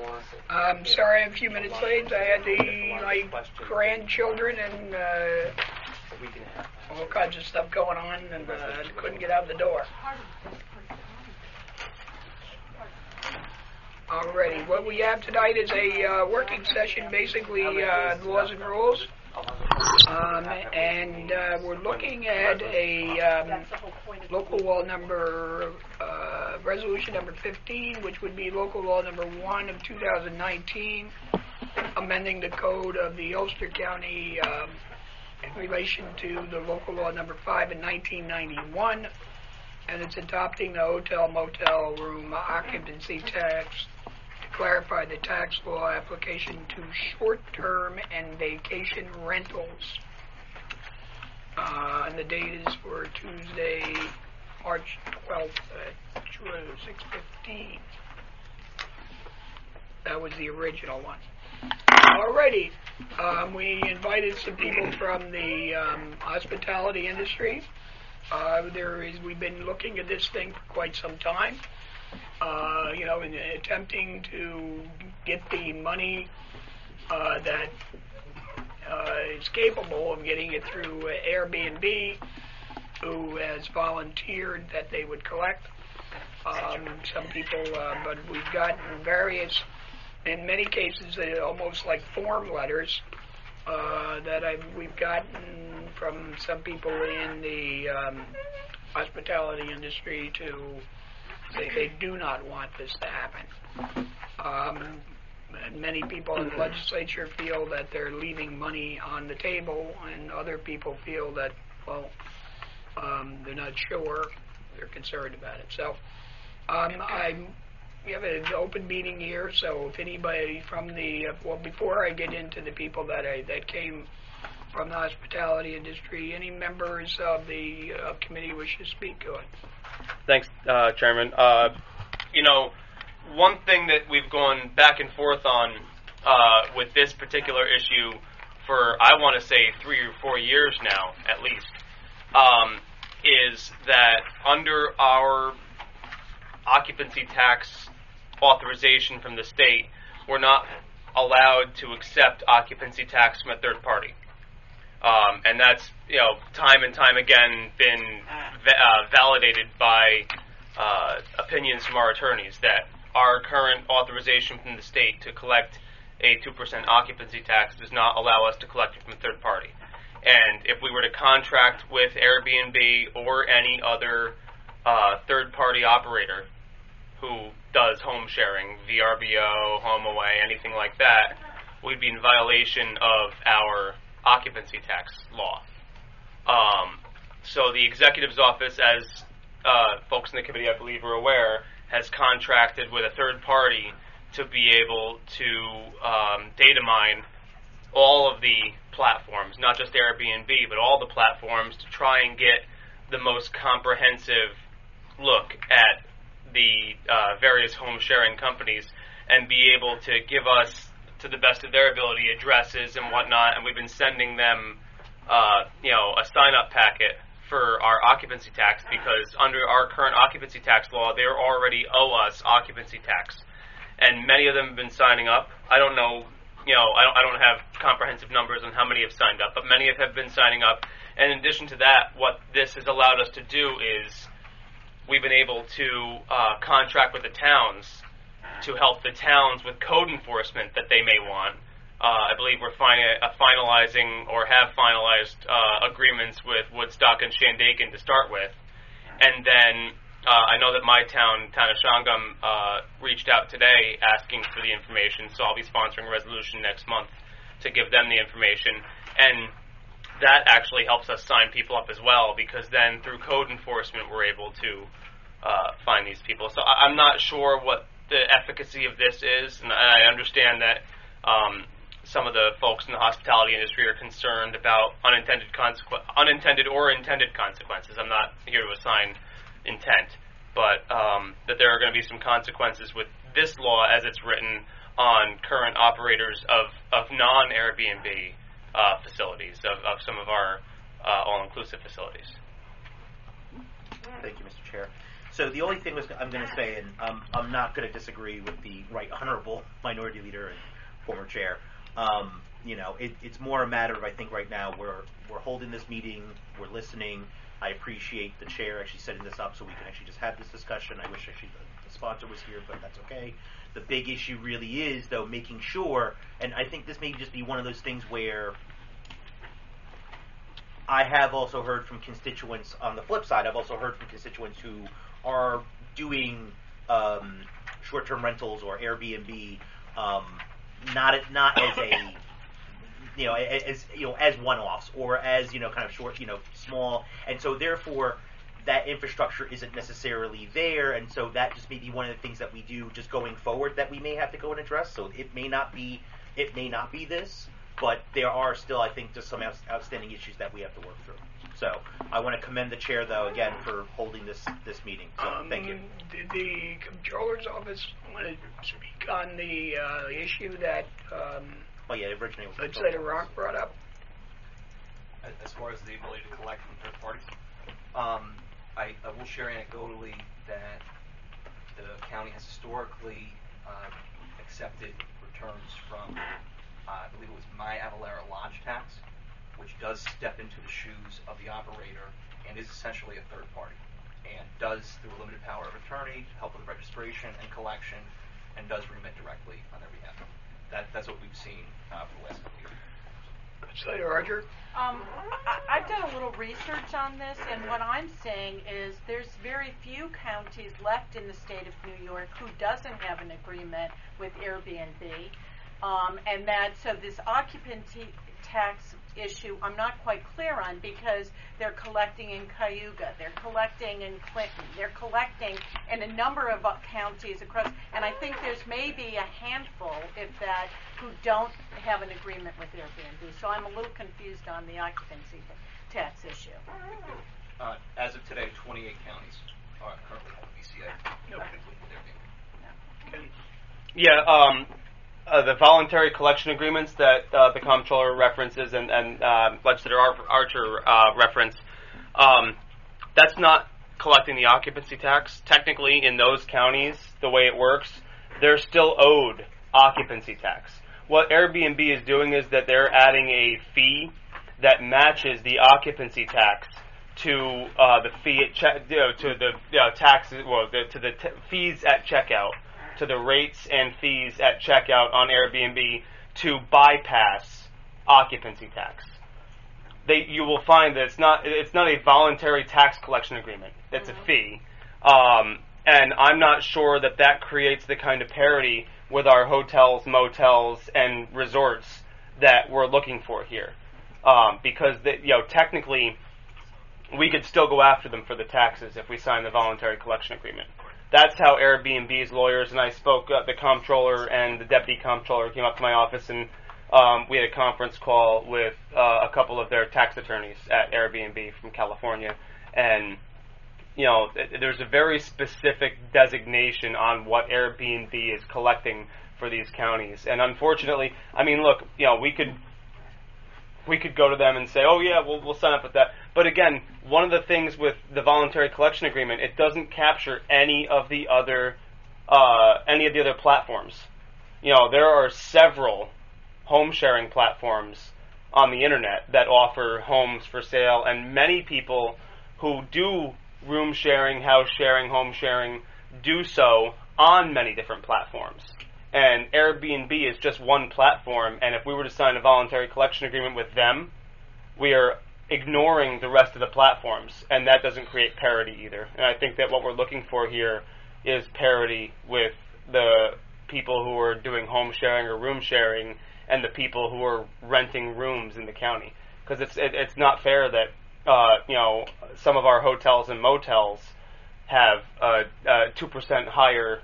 I'm sorry I'm a few minutes late. I had my grandchildren and all kinds of stuff going on, and couldn't get out the door. Alrighty, what we have tonight is a working session, basically laws and rules, and we're looking at a local law number, resolution number 15, which would be local law number 1 of 2019, amending the code of the Ulster County in relation to the local law number 5 in 1991, and it's adopting the hotel motel room occupancy tax to clarify the tax law application to short-term and vacation rentals. And the date is for Tuesday, March 12th at 6:15. That was the original one. Alrighty, we invited some people from the hospitality industry. We've been looking at this thing for quite some time, in attempting to get the money that is capable of getting it through Airbnb, who has volunteered that they would collect. Some people, but we've gotten various, in many cases, almost like form letters that we've gotten from some people in the hospitality industry to say they do not want this to happen. And many people in the legislature feel that they're leaving money on the table, and other people feel that, they're not sure, they're concerned about it. So we have an open meeting here, so if anybody from the, before I get into the people that came from the hospitality industry, any members of the committee wish to speak to it? Thanks, Chairman. One thing that we've gone back and forth on with this particular issue for, I want to say, 3 or 4 years now, at least, is that under our occupancy tax authorization from the state, we're not allowed to accept occupancy tax from a third party. And that's, time and time again been validated by opinions from our attorneys that our current authorization from the state to collect a 2% occupancy tax does not allow us to collect it from a third party. And if we were to contract with Airbnb or any other third-party operator who does home sharing, VRBO, HomeAway, anything like that, we'd be in violation of our occupancy tax law. So the executive's office, as folks in the committee I believe are aware, has contracted with a third party to be able to data mine all of the platforms, not just Airbnb, but all the platforms, to try and get the most comprehensive look at the various home sharing companies and be able to give us, to the best of their ability, addresses and whatnot. And we've been sending them, a sign-up packet for our occupancy tax, because under our current occupancy tax law, they already owe us occupancy tax. And many of them have been signing up. I don't know, I don't have comprehensive numbers on how many have signed up, but many have been signing up. And in addition to that, what this has allowed us to do is we've been able to contract with the towns to help the towns with code enforcement that they may want. I believe we're finalizing or have finalized agreements with Woodstock and Shandaken to start with. And then I know that my town of Shangam, reached out today asking for the information, so I'll be sponsoring a resolution next month to give them the information. And that actually helps us sign people up as well, because then through code enforcement we're able to find these people. So I'm not sure what the efficacy of this is, and I understand that some of the folks in the hospitality industry are concerned about unintended or intended consequences. I'm not here to assign intent, but that there are going to be some consequences with this law as it's written on current operators of non-Airbnb facilities, of some of our all-inclusive facilities. Thank you, Mr. Chair. So the only thing I'm going to say, and I'm not going to disagree with the right honorable minority leader and former chair. It's more a matter of, I think right now we're holding this meeting, we're listening. I appreciate the chair actually setting this up so we can actually just have this discussion. I wish actually the sponsor was here, but that's okay. The big issue really is, though, making sure, and I think this may just be one of those things where I have also heard from constituents on the flip side. I've also heard from constituents who are doing short-term rentals or Airbnb, not as a as one-offs or as kind of short, small, and so therefore that infrastructure isn't necessarily there, and so that just may be one of the things that we do just going forward that we may have to go and address. So it may not be this, but there are still, I think, just some outstanding issues that we have to work through. So I want to commend the chair, though, again, for holding this meeting. So thank you. Did the comptroller's office want to speak on the issue that Originally was Legislator Rock brought up? As far as the ability to collect from third parties, I will share anecdotally that the county has historically accepted returns from, I believe it was My Avalera Lodge tax, which does step into the shoes of the operator and is essentially a third party, and does, through a limited power of attorney, help with registration and collection, and does remit directly on their behalf. That's what we've seen for the last couple of years. Legislator Archer? I've done a little research on this, and what I'm saying is there's very few counties left in the state of New York who doesn't have an agreement with Airbnb, and that so this occupancy tax issue I'm not quite clear on, because they're collecting in Cayuga, they're collecting in Clinton, they're collecting in a number of counties across, and I think there's maybe a handful, if that, who don't have an agreement with Airbnb. So I'm a little confused on the occupancy tax issue. As of today, 28 counties are currently have a VCA. No. With Airbnb. Okay. Yeah, the voluntary collection agreements that the comptroller references and Legislator Archer referenced, that's not collecting the occupancy tax. Technically, in those counties, the way it works, they're still owed occupancy tax. What Airbnb is doing is that they're adding a fee that matches the occupancy tax to the fee at to the taxes, to the fees at checkout, to the rates and fees at checkout on Airbnb to bypass occupancy tax. You will find that it's not a voluntary tax collection agreement. It's a fee, and I'm not sure that creates the kind of parity with our hotels, motels, and resorts that we're looking for here, because technically we could still go after them for the taxes if we sign the voluntary collection agreement. That's how Airbnb's lawyers, and I spoke, the comptroller and the deputy comptroller came up to my office, and we had a conference call with a couple of their tax attorneys at Airbnb from California, and there's a very specific designation on what Airbnb is collecting for these counties. And unfortunately, I mean, look, we could go to them and say, oh yeah, we'll sign up with that. But again, one of the things with the voluntary collection agreement, it doesn't capture any of the other platforms. There are several home sharing platforms on the internet that offer homes for sale, and many people who do room sharing, house sharing, home sharing, do so on many different platforms. And Airbnb is just one platform, and if we were to sign a voluntary collection agreement with them, we are ignoring the rest of the platforms, and that doesn't create parity either. And I think that what we're looking for here is parity with the people who are doing home sharing or room sharing and the people who are renting rooms in the county. Because it's not fair that some of our hotels and motels have 2% higher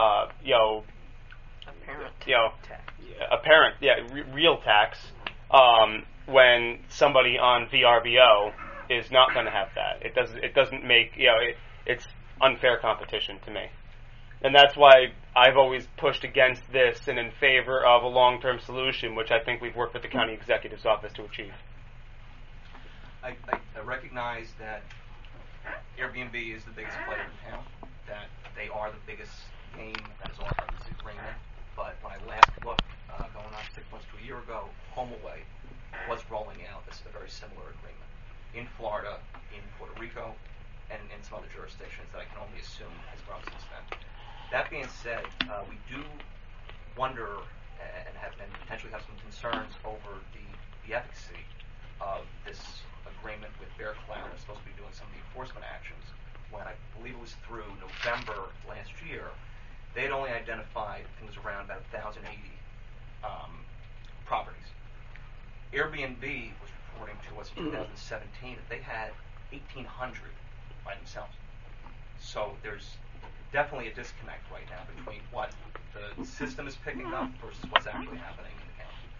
real tax when somebody on VRBO is not going to have that. It doesn't make it's unfair competition to me, and that's why I've always pushed against this and in favor of a long-term solution, which I think we've worked with the county executive's office to achieve. I recognize that Airbnb is the biggest player in town, that they are the biggest game that is offered this agreement. But when I last looked, going on 6 months to a year ago, HomeAway was rolling out a very similar agreement in Florida, in Puerto Rico, and in some other jurisdictions that I can only assume has grown since then. That being said, we do wonder and potentially have some concerns over the efficacy of this agreement with Bear Cloud. They're supposed to be doing some of the enforcement actions. When I believe it was through November last year, they had only identified, I think it was around about 1,080 properties. Airbnb was reporting to us in 2017 that they had 1,800 by themselves. So there's definitely a disconnect right now between what the system is picking up versus what's actually happening in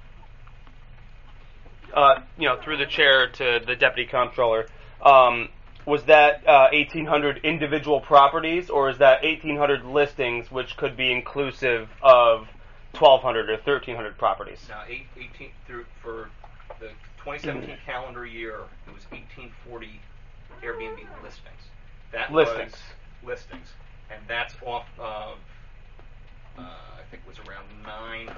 the county. Through the chair to the deputy comptroller, was that 1,800 individual properties, or is that 1,800 listings, which could be inclusive of 1,200 or 1,300 properties? Now, 18 for the 2017 calendar year, it was 1,840 Airbnb listings. That Listings. was listings, and that's off of I think it was around 900.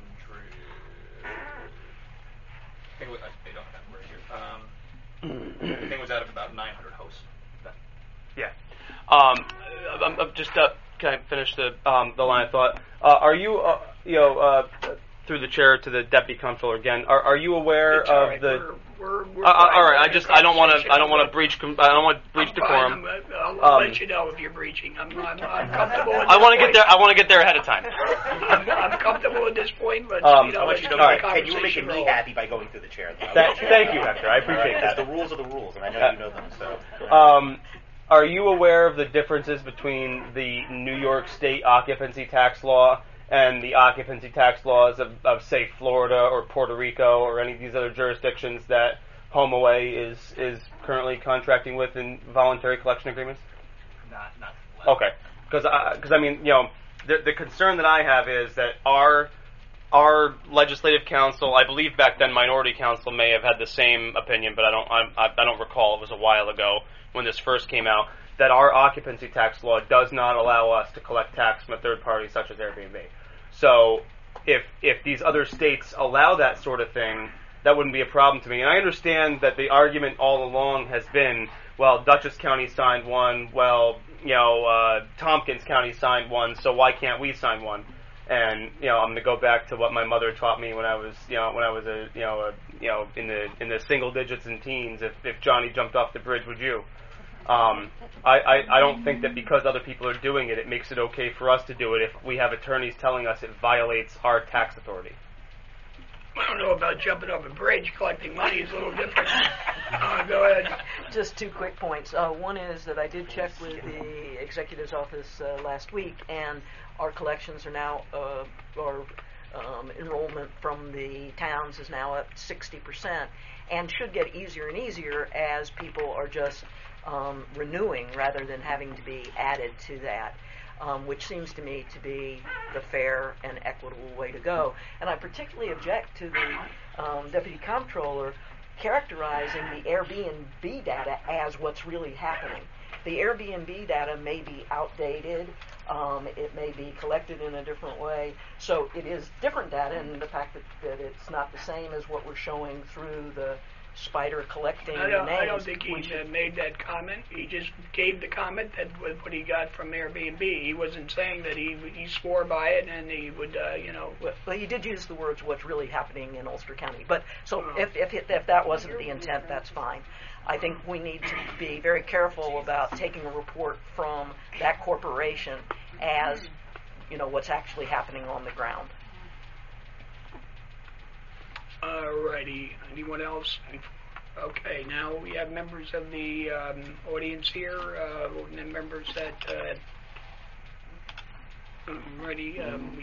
I don't have it right here. I think it was out of about 900 hosts. Yeah. I'm just can I finish the line of thought? Are you through the chair to the deputy comptroller again? Are you aware It's all of right. the? We're All right. I don't want to breach decorum. I'll let you know if you're breaching. I'm comfortable. I want to get there. I want to get there ahead of time. I'm comfortable at this point, but I want let's you to keep know, the and you were making conversation me rolling. happy by going through the chair. Thank you, Hector. I appreciate Because that. the rules are the rules, and I know you know them. So. Are you aware of the differences between the New York State occupancy tax law and the occupancy tax laws of say, Florida or Puerto Rico or any of these other jurisdictions that HomeAway is currently contracting with in voluntary collection agreements? Not Okay, because I mean, the concern that I have is that our legislative council, I believe back then minority council may have had the same opinion, but I don't recall. It was a while ago when this first came out, that our occupancy tax law does not allow us to collect tax from a third party such as Airbnb. So if these other states allow that sort of thing, that wouldn't be a problem to me. And I understand that the argument all along has been, well, Dutchess County signed one, well, Tompkins County signed one, so why can't we sign one? And I'm going to go back to what my mother taught me when I was in the single digits and teens. If Johnny jumped off the bridge, would you? I don't think that because other people are doing it, it makes it okay for us to do it if we have attorneys telling us it violates our tax authority. I don't know about jumping off a bridge. Collecting money is a little different. Go ahead. Just 2 quick points. One is that I did check with the executive's office last week, and our collections are now, enrollment from the towns is now up 60%, and should get easier and easier as people are just renewing rather than having to be added to that. Which seems to me to be the fair and equitable way to go. And I particularly object to the Deputy Comptroller characterizing the Airbnb data as what's really happening. The Airbnb data may be outdated, it may be collected in a different way, so it is different data, and the fact that it's not the same as what we're showing through the spider collecting I names. don't think he made that comment. He just gave the comment that was what he got from Airbnb. He wasn't saying that he swore by it and he would, Well, he did use the words "what's really happening in Ulster County." But so if that wasn't the intent, that's fine. I think we need to be very careful about taking a report from that corporation as what's actually happening on the ground. Alrighty. Anyone else? Okay, now we have members of the audience here, members that ready.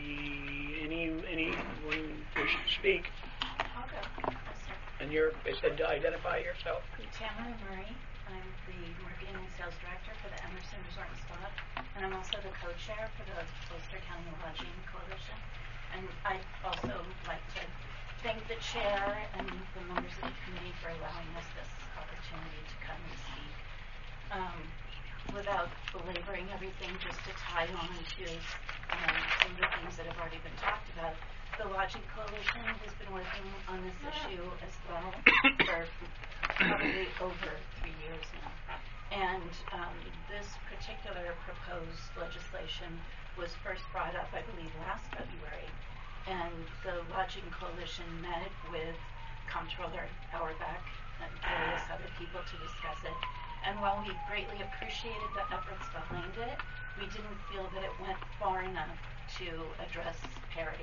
Anyone wish to speak? I'll go. And they said to identify yourself. Tamara Murray. I'm the marketing and sales director for the Emerson Resort and Spa, and I'm also the co-chair for the Ulster County Lodging Coalition. And I'd also like to thank the chair and the members of the committee for allowing us this opportunity to come and speak. Without belaboring everything, just to tie on to some of the things that have already been talked about, the Lodging Coalition has been working on this issue as well for probably over 3 years now. And this particular proposed legislation was first brought up, I believe, last February. And the Lodging Coalition met with Comptroller Auerbach and various other people to discuss it. And while we greatly appreciated the efforts behind it, we didn't feel that it went far enough to address parity.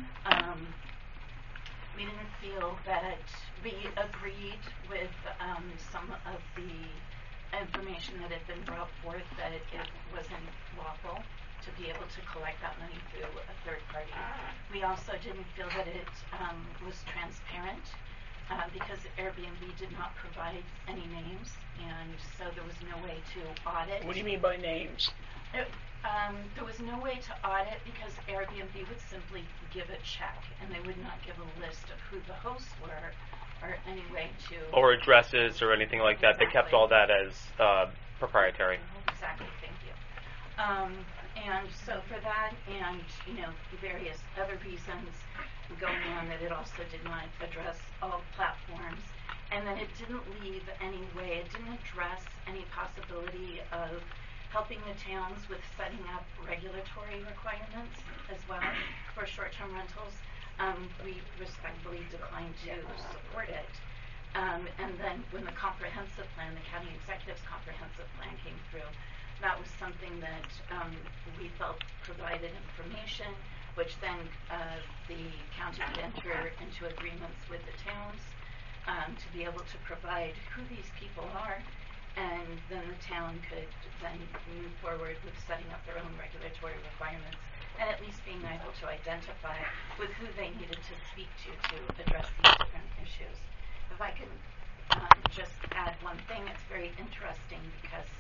We didn't feel that we agreed with some of the information that had been brought forth, that it wasn't lawful to be able to collect that money through a third party. We also didn't feel that it was transparent because Airbnb did not provide any names, and so there was no way to audit. What do you mean by names? There was no way to audit because Airbnb would simply give a check, and they would not give a list of who the hosts were or any way to... Or addresses or anything like that. Exactly. They kept all that as proprietary. Exactly, thank you. And so for that and, various other reasons going on, that it also did not address all platforms, and then it didn't leave any way, it didn't address any possibility of helping the towns with setting up regulatory requirements as well for short-term rentals. We respectfully declined to support it. And then when the comprehensive plan, the county executive's comprehensive plan came through, that was something that we felt provided information, which then the county could enter into agreements with the towns to be able to provide who these people are, and then the town could then move forward with setting up their own regulatory requirements and at least being able to identify with who they needed to speak to address these different issues. If I can just add one thing, it's very interesting because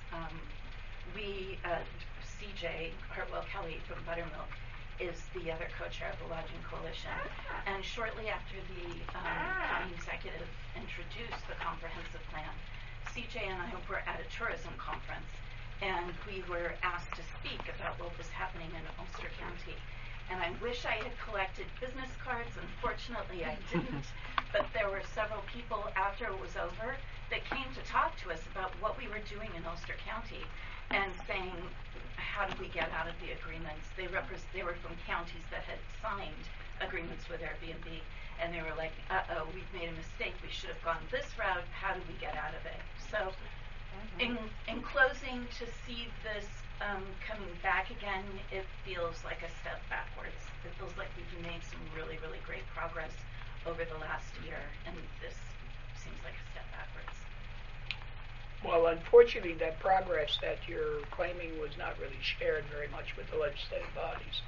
CJ Hartwell Kelly from Buttermilk is the other co-chair of the Lodging Coalition, and shortly after the county executive introduced the comprehensive plan, CJ and I were at a tourism conference, and we were asked to speak about what was happening in Ulster County. And I wish I had collected business cards. Unfortunately, I didn't. But there were several people after it was over that came to talk to us about what we were doing in Ulster County and saying, how do we get out of the agreements? They were from counties that had signed agreements with Airbnb, and they were like, uh-oh, we've made a mistake. We should have gone this route. How do we get out of it? So in closing, to see this coming back again, it feels like a step backwards. It feels like we've made some really, really great progress over the last year, and this seems like a step backwards. Well, unfortunately, that progress that you're claiming was not really shared very much with the legislative bodies.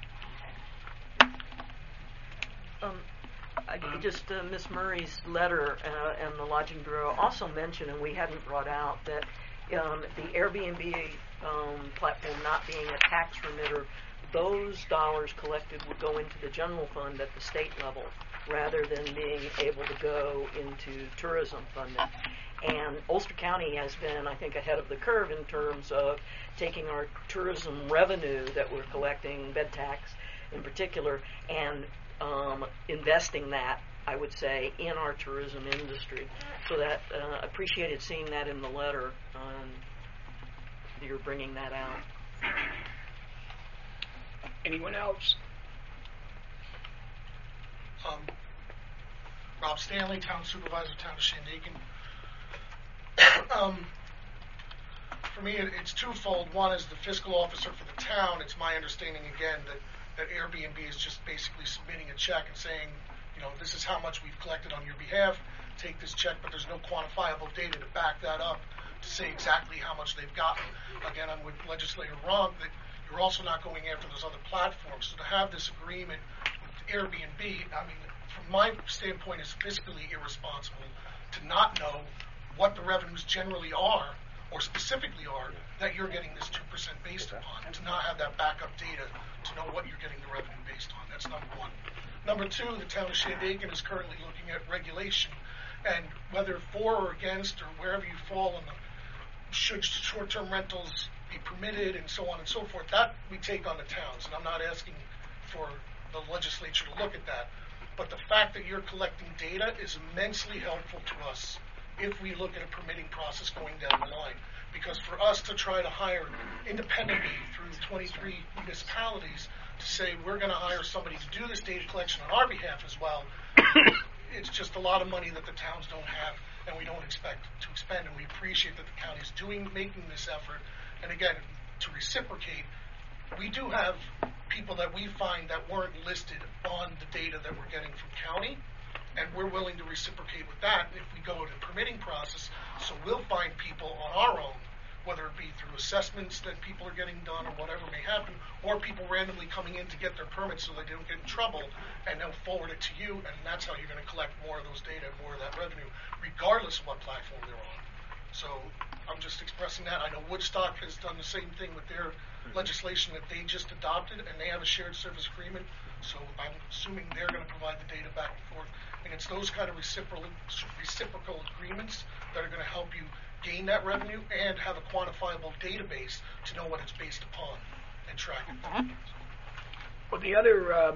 Ms. Murray's letter and the Lodging Bureau also mentioned, and we hadn't brought out, that the Airbnb platform not being a tax remitter, those dollars collected would go into the general fund at the state level rather than being able to go into tourism funding. And Ulster County has been, I think, ahead of the curve in terms of taking our tourism revenue that we're collecting, bed tax in particular, and investing that, I would say, in our tourism industry. So that appreciated seeing that in the letter. You're bringing that out. Anyone else? Rob Stanley, Town Supervisor, Town of Shandaken. For me, it's twofold. One, as the fiscal officer for the town, it's my understanding again that Airbnb is just basically submitting a check and saying, this is how much we've collected on your behalf. Take this check, but there's no quantifiable data to back that up to say exactly how much they've gotten. Again, I'm with Legislator Ronk that you're also not going after those other platforms. So to have this agreement with Airbnb, I mean, from my standpoint, is fiscally irresponsible to not know what the revenues generally are, or specifically are, that you're getting this 2% based upon, and to not have that backup data to know what you're getting the revenue based on. That's number one. Number two, the town of Shandaken is currently looking at regulation, and whether for or against or wherever you fall on should short-term rentals be permitted and so on and so forth, that we take on the towns, and I'm not asking for the legislature to look at that. But the fact that you're collecting data is immensely helpful to us if we look at a permitting process going down the line. Because for us to try to hire independently through 23 municipalities to say we're going to hire somebody to do this data collection on our behalf as well, it's just a lot of money that the towns don't have and we don't expect to expend, and we appreciate that the county's making this effort. And again, to reciprocate, we do have people that we find that weren't listed on the data that we're getting from county, and we're willing to reciprocate with that if we go to the permitting process. So we'll find people on our own, whether it be through assessments that people are getting done or whatever may happen, or people randomly coming in to get their permits so they don't get in trouble, and they'll forward it to you, and that's how you're going to collect more of those data, more of that revenue, regardless of what platform they're on. So I'm just expressing that. I know Woodstock has done the same thing with their legislation that they just adopted, and they have a shared service agreement, so I'm assuming they're going to provide the data back and forth. And it's those kind of reciprocal agreements that are going to help you gain that revenue and have a quantifiable database to know what it's based upon and track it. Well, the other,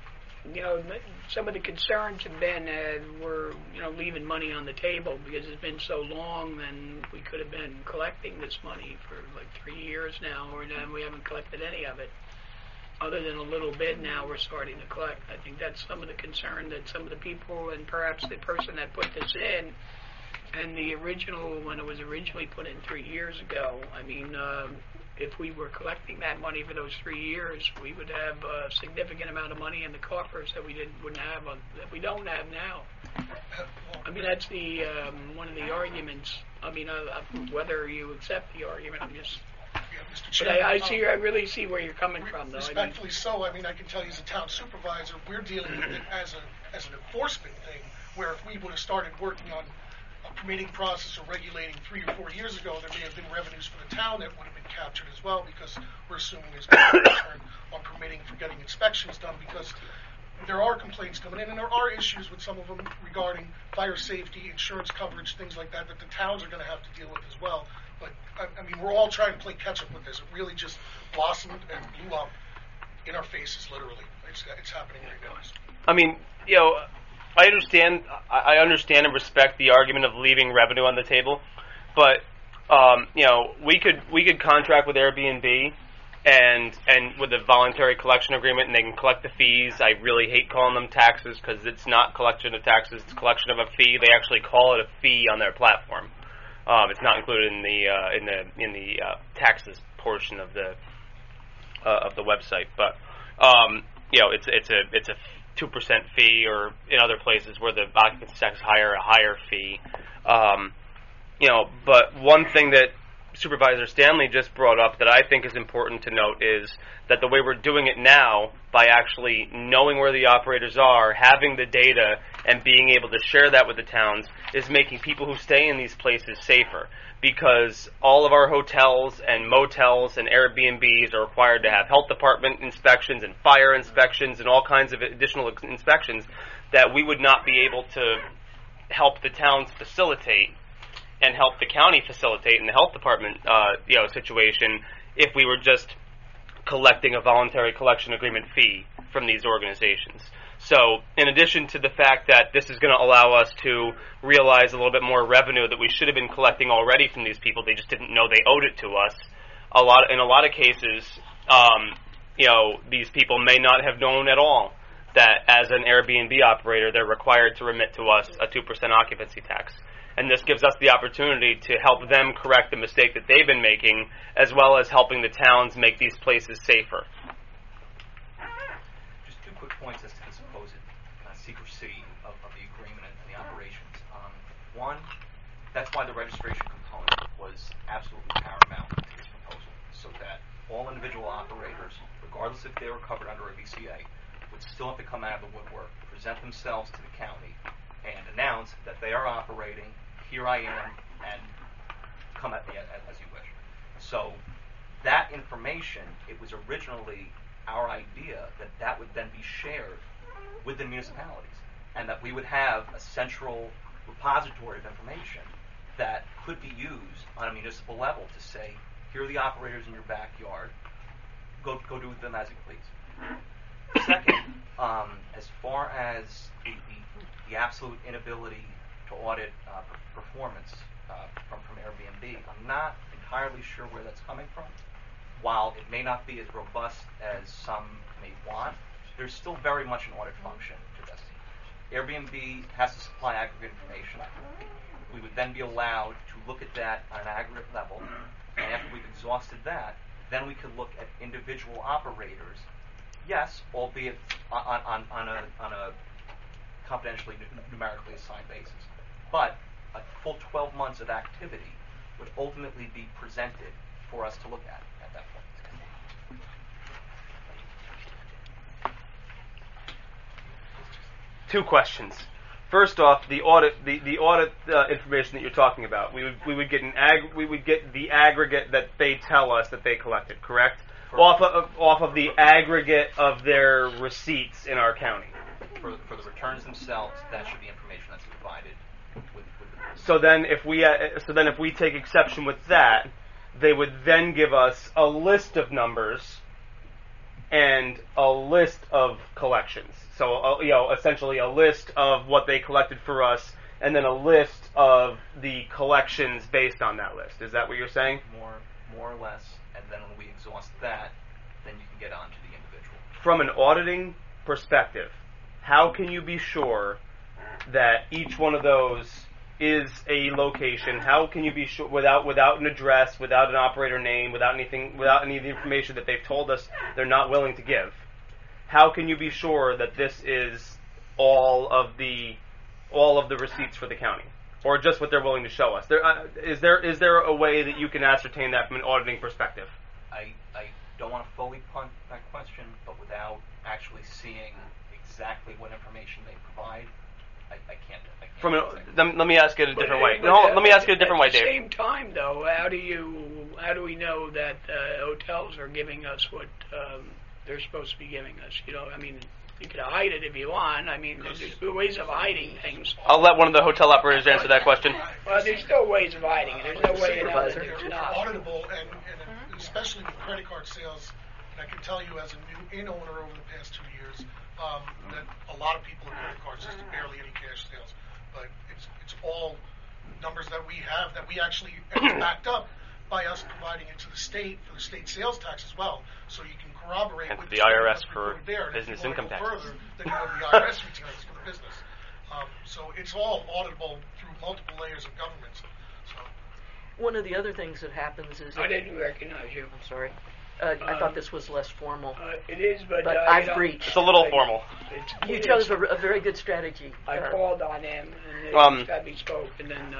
some of the concerns have been we're, leaving money on the table because it's been so long, and we could have been collecting this money for like 3 years now, or we haven't collected any of it. Other than a little bit now, we're starting to collect. I think that's some of the concern that some of the people, and perhaps the person that put this in, and the original, when it was originally put in 3 years ago, I mean, if we were collecting that money for those 3 years, we would have a significant amount of money in the coffers that we wouldn't have, that we don't have now. I mean, that's the one of the arguments. I mean, whether you accept the argument, I'm just. Mr. But Chairman, I really see where you're coming from, though. Respectfully so. I mean, I can tell you as a town supervisor, we're dealing with it as an enforcement thing, where if we would have started working on a permitting process or regulating 3 or 4 years ago, there may have been revenues for the town that would have been captured as well, because we're assuming there's going to be a return on permitting for getting inspections done, because there are complaints coming in, and there are issues with some of them regarding fire safety, insurance coverage, things like that the towns are going to have to deal with as well. But, I mean, we're all trying to play catch-up with this. It really just blossomed and blew up in our faces, literally. It's happening right now. I mean, I understand and respect the argument of leaving revenue on the table, but we could contract with Airbnb and with a voluntary collection agreement, and they can collect the fees. I really hate calling them taxes because it's not collection of taxes; it's collection of a fee. They actually call it a fee on their platform. It's not included in the taxes portion of the website, but it's a 2% fee, or in other places where the occupancy tax is higher, a higher fee. But one thing that Supervisor Stanley just brought up that I think is important to note is that the way we're doing it now, by actually knowing where the operators are, having the data, and being able to share that with the towns, is making people who stay in these places safer. Because all of our hotels and motels and Airbnbs are required to have health department inspections and fire inspections and all kinds of additional inspections that we would not be able to help the towns facilitate and help the county facilitate in the health department situation if we were just collecting a voluntary collection agreement fee from these organizations. So in addition to the fact that this is going to allow us to realize a little bit more revenue that we should have been collecting already from these people, they just didn't know they owed it to us. In a lot of cases, these people may not have known at all that as an Airbnb operator, they're required to remit to us a 2% occupancy tax. And this gives us the opportunity to help them correct the mistake that they've been making, as well as helping the towns make these places safer. Just 2 quick points as to the supposed secrecy of the agreement and the operations. One, that's why the registration component was absolutely paramount to this proposal, so that all individual operators, regardless if they were covered under a VCA, would still have to come out of the woodwork, present themselves to the county, and announce that they are operating, here I am, and come at me as you wish. So that information, it was originally our idea that would then be shared with the municipalities, and that we would have a central repository of information that could be used on a municipal level to say, here are the operators in your backyard, go do with them as you please. Second, as far as the absolute inability to audit performance from Airbnb, I'm not entirely sure where that's coming from. While it may not be as robust as some may want, there's still very much an audit function to this. Airbnb has to supply aggregate information. We would then be allowed to look at that on an aggregate level, and after we've exhausted that, then we could look at individual operators, yes, albeit on a confidentially numerically assigned basis. But a full 12 months of activity would ultimately be presented for us to look at that point. Two questions. First off, the audit information that you're talking about, we would get the aggregate that they tell us that they collected, correct? Off of the aggregate of their receipts in our county. For the returns themselves, that should be information that's provided with the. So then, if we take exception with that, they would then give us a list of numbers and a list of collections. So, essentially a list of what they collected for us, and then a list of the collections based on that list. Is that what you're saying? More or less, and then when we exhaust that, then you can get on to the individual. From an auditing perspective, how can you be sure that each one of those is a location? How can you be sure without an address, without an operator name, without anything, without any of the information that they've told us they're not willing to give? How can you be sure that this is all of the receipts for the county, or just what they're willing to show us? Is there a way that you can ascertain that from an auditing perspective? I don't want to fully punt that question, but without actually seeing exactly what information they provide, I can't. Let me ask it a different way. Let me ask it a different way, Dave. At the same time, though, how do we know that hotels are giving us what they're supposed to be giving us? You can hide it if you want. There's ways of hiding things. I'll let one of the hotel operators answer that question. Well, there's still ways of hiding it. There's no way to know that there's They're not. auditable, and especially with credit card sales, and I can tell you as a new owner over the past 2 years, that a lot of people have credit cards, there's barely any cash sales. But it's all numbers that we have that we actually and it's backed up by us providing it to the state for the state sales tax as well. So you can corroborate and with the IRS for there. business income income taxes. Further, then you go to the IRS returns for the business. So it's all auditable through multiple layers of government. So. One of the other things that happens is... I didn't recognize you. I'm sorry. I thought this was less formal. It is, but I've breached. It's a little formal. You chose a very good strategy. I called on him, and it's got to be spoke, and then,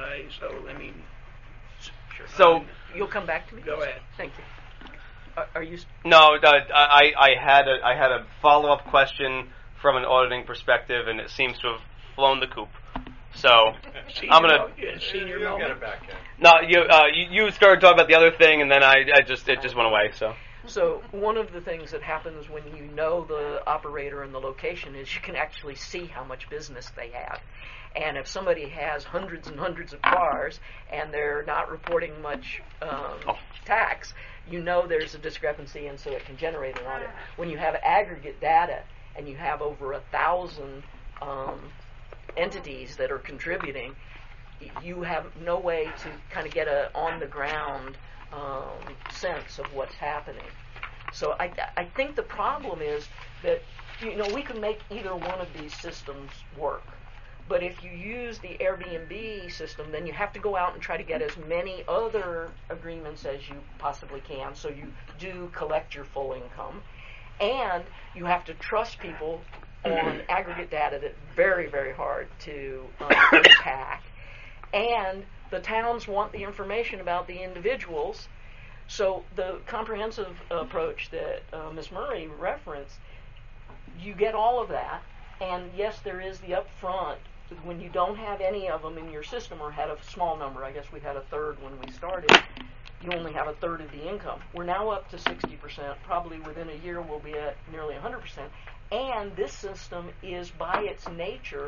Sure. So you'll come back to me? Go ahead. Thank you. Are you... No, I had a follow-up question from an auditing perspective, and it seems to have flown the coop. So I'm gonna. Senior You'll moment. get it back in. No, you started talking about the other thing, and then it just went away. So one of the things that happens when you know the operator and the location is you can actually see how much business they have. And if somebody has hundreds and hundreds of cars and they're not reporting much tax, you know there's a discrepancy, and so it can generate an audit. When you have aggregate data and you have over 1,000 entities that are contributing, you have no way to kind of get a on-the-ground sense of what's happening. So I think the problem is that we can make either one of these systems work. But if you use the Airbnb system, then you have to go out and try to get as many other agreements as you possibly can, so you do collect your full income. And you have to trust people on aggregate data that's very, very hard to unpack. And the towns want the information about the individuals. So the comprehensive approach that Ms. Murray referenced, you get all of that. And yes, there is the upfront. When you don't have any of them in your system, or had a small number, I guess we had a third when we started, you only have a third of the income. We're now up to 60%. Probably within a year we'll be at nearly 100%. And this system is, by its nature,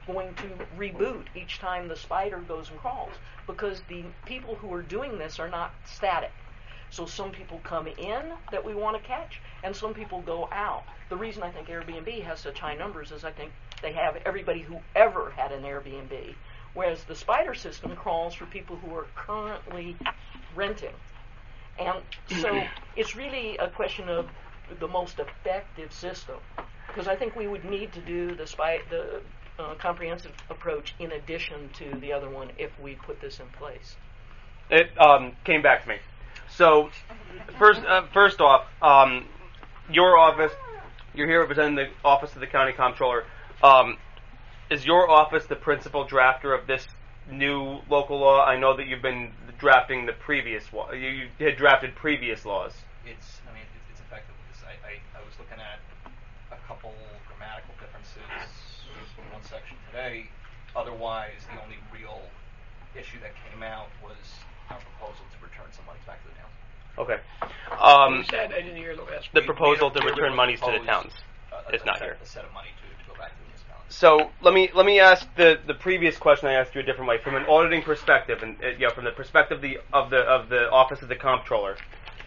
going to reboot each time the spider goes and crawls, because the people who are doing this are not static. So some people come in that we want to catch, and some people go out. The reason I think Airbnb has such high numbers is I think they have everybody who ever had an Airbnb, whereas the spider system crawls for people who are currently renting. And so it's really a question of the most effective system, because I think we would need to do the comprehensive approach in addition to the other one if we put this in place. It came back to me. So, first off, your office, you're here representing the Office of the County Comptroller. Is your office the principal drafter of this new local law? I know that you've been drafting the previous law. You had drafted previous laws. It's effective. I was looking at a couple grammatical differences in one section today. Otherwise, the only real issue that came out was our proposal to return some money back to the towns. Okay. You said, I didn't hear the last The part. proposal to return monies to the towns is not here. A set of money to go back to the municipalities. So let me ask the previous question I asked you a different way, from an auditing perspective, and from the perspective of the Office of the Comptroller.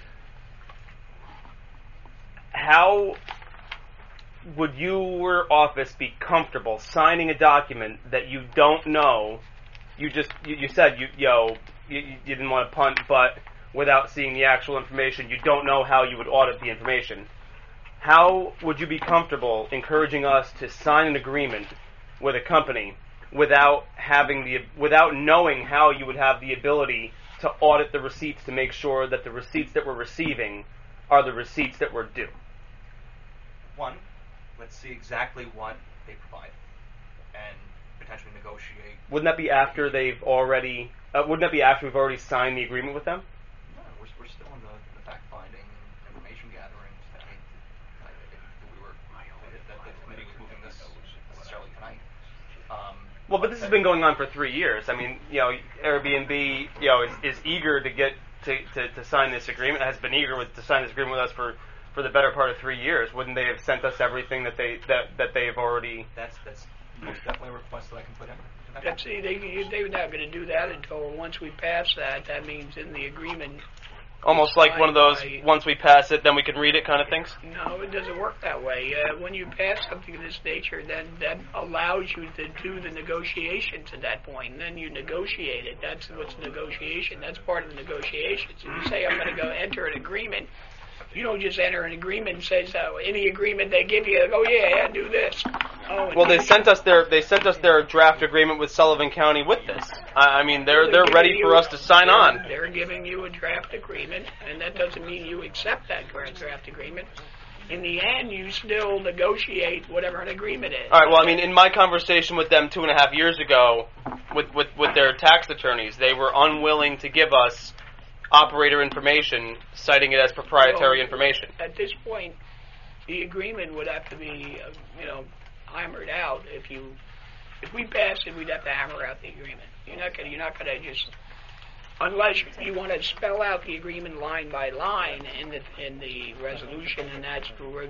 How would your office be comfortable signing a document that you don't know? You said you didn't want to punt, but without seeing the actual information, you don't know how you would audit the information. How would you be comfortable encouraging us to sign an agreement with a company without knowing how you would have the ability to audit the receipts to make sure that the receipts that we're receiving are the receipts that we're due? One, let's see exactly what they provide and potentially negotiate. Wouldn't that be after they've already? Wouldn't that be after we've already signed the agreement with them? No, we're still in the fact finding and information gathering. That the committee was moving this necessarily tonight. Well, but this has been going on for 3 years. I mean, Airbnb, is eager to get to sign this agreement. Has been eager to sign this agreement with us for the better part of 3 years. Wouldn't they have sent us everything that they have already? That's most definitely a request that I can put in. That's, they're not going to do that until once we pass that. That means in the agreement. Almost like one of those, once we pass it, then we can read it kind of things? No, it doesn't work that way. When you pass something of this nature, then that allows you to do the negotiations at that point, and then you negotiate it. That's what's negotiation. That's part of the negotiations. If you say, I'm going to go enter an agreement, you don't just enter an agreement and say, so any agreement they give you, oh yeah, do this. Oh, well, they sent us their draft agreement with Sullivan County with this. I mean, they're ready for us to sign on. They're giving you a draft agreement, and that doesn't mean you accept that draft agreement. In the end, you still negotiate whatever an agreement is. All right. Well, I mean, in my conversation with them 2.5 years ago, with their tax attorneys, they were unwilling to give us operator information, citing it as proprietary information. At this point, the agreement would have to be, hammered out. If we passed it, we'd have to hammer out the agreement. You're not gonna just, unless you want to spell out the agreement line by line in the resolution, and that's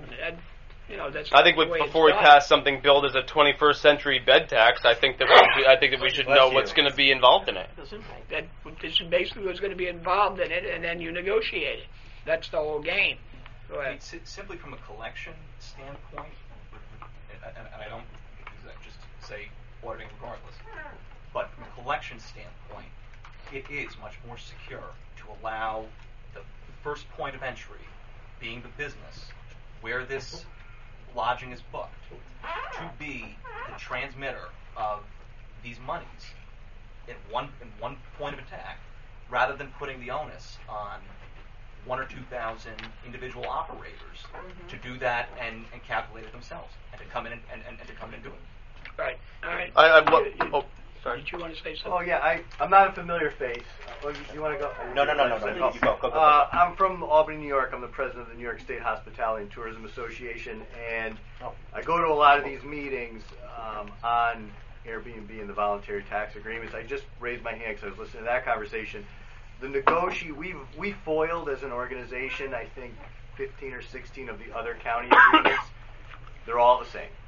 I think before we pass something billed as a 21st century bed tax, I think that we should know what's going to be involved in it. That this is basically what's going to be involved in it, and then you negotiate it. That's the whole game. Go ahead. Simply from a collection standpoint, and I don't just say auditing regardless, but from a collection standpoint, it is much more secure to allow the first point of entry, being the business, where this lodging is booked, to be the transmitter of these monies in one point of attack, rather than putting the onus on 1,000 or 2,000 individual operators to do that and calculate it themselves, and to come in and do it. Right. All right. Sorry. Did you want to say something? Oh yeah, I'm not a familiar face. You want to go? No. You go. I'm from Albany, New York. I'm the president of the New York State Hospitality and Tourism Association, and I go to a lot of these meetings on Airbnb and the voluntary tax agreements. I just raised my hand because I was listening to that conversation. We foiled as an organization, I think 15 or 16 of the other county agreements. They're all the same.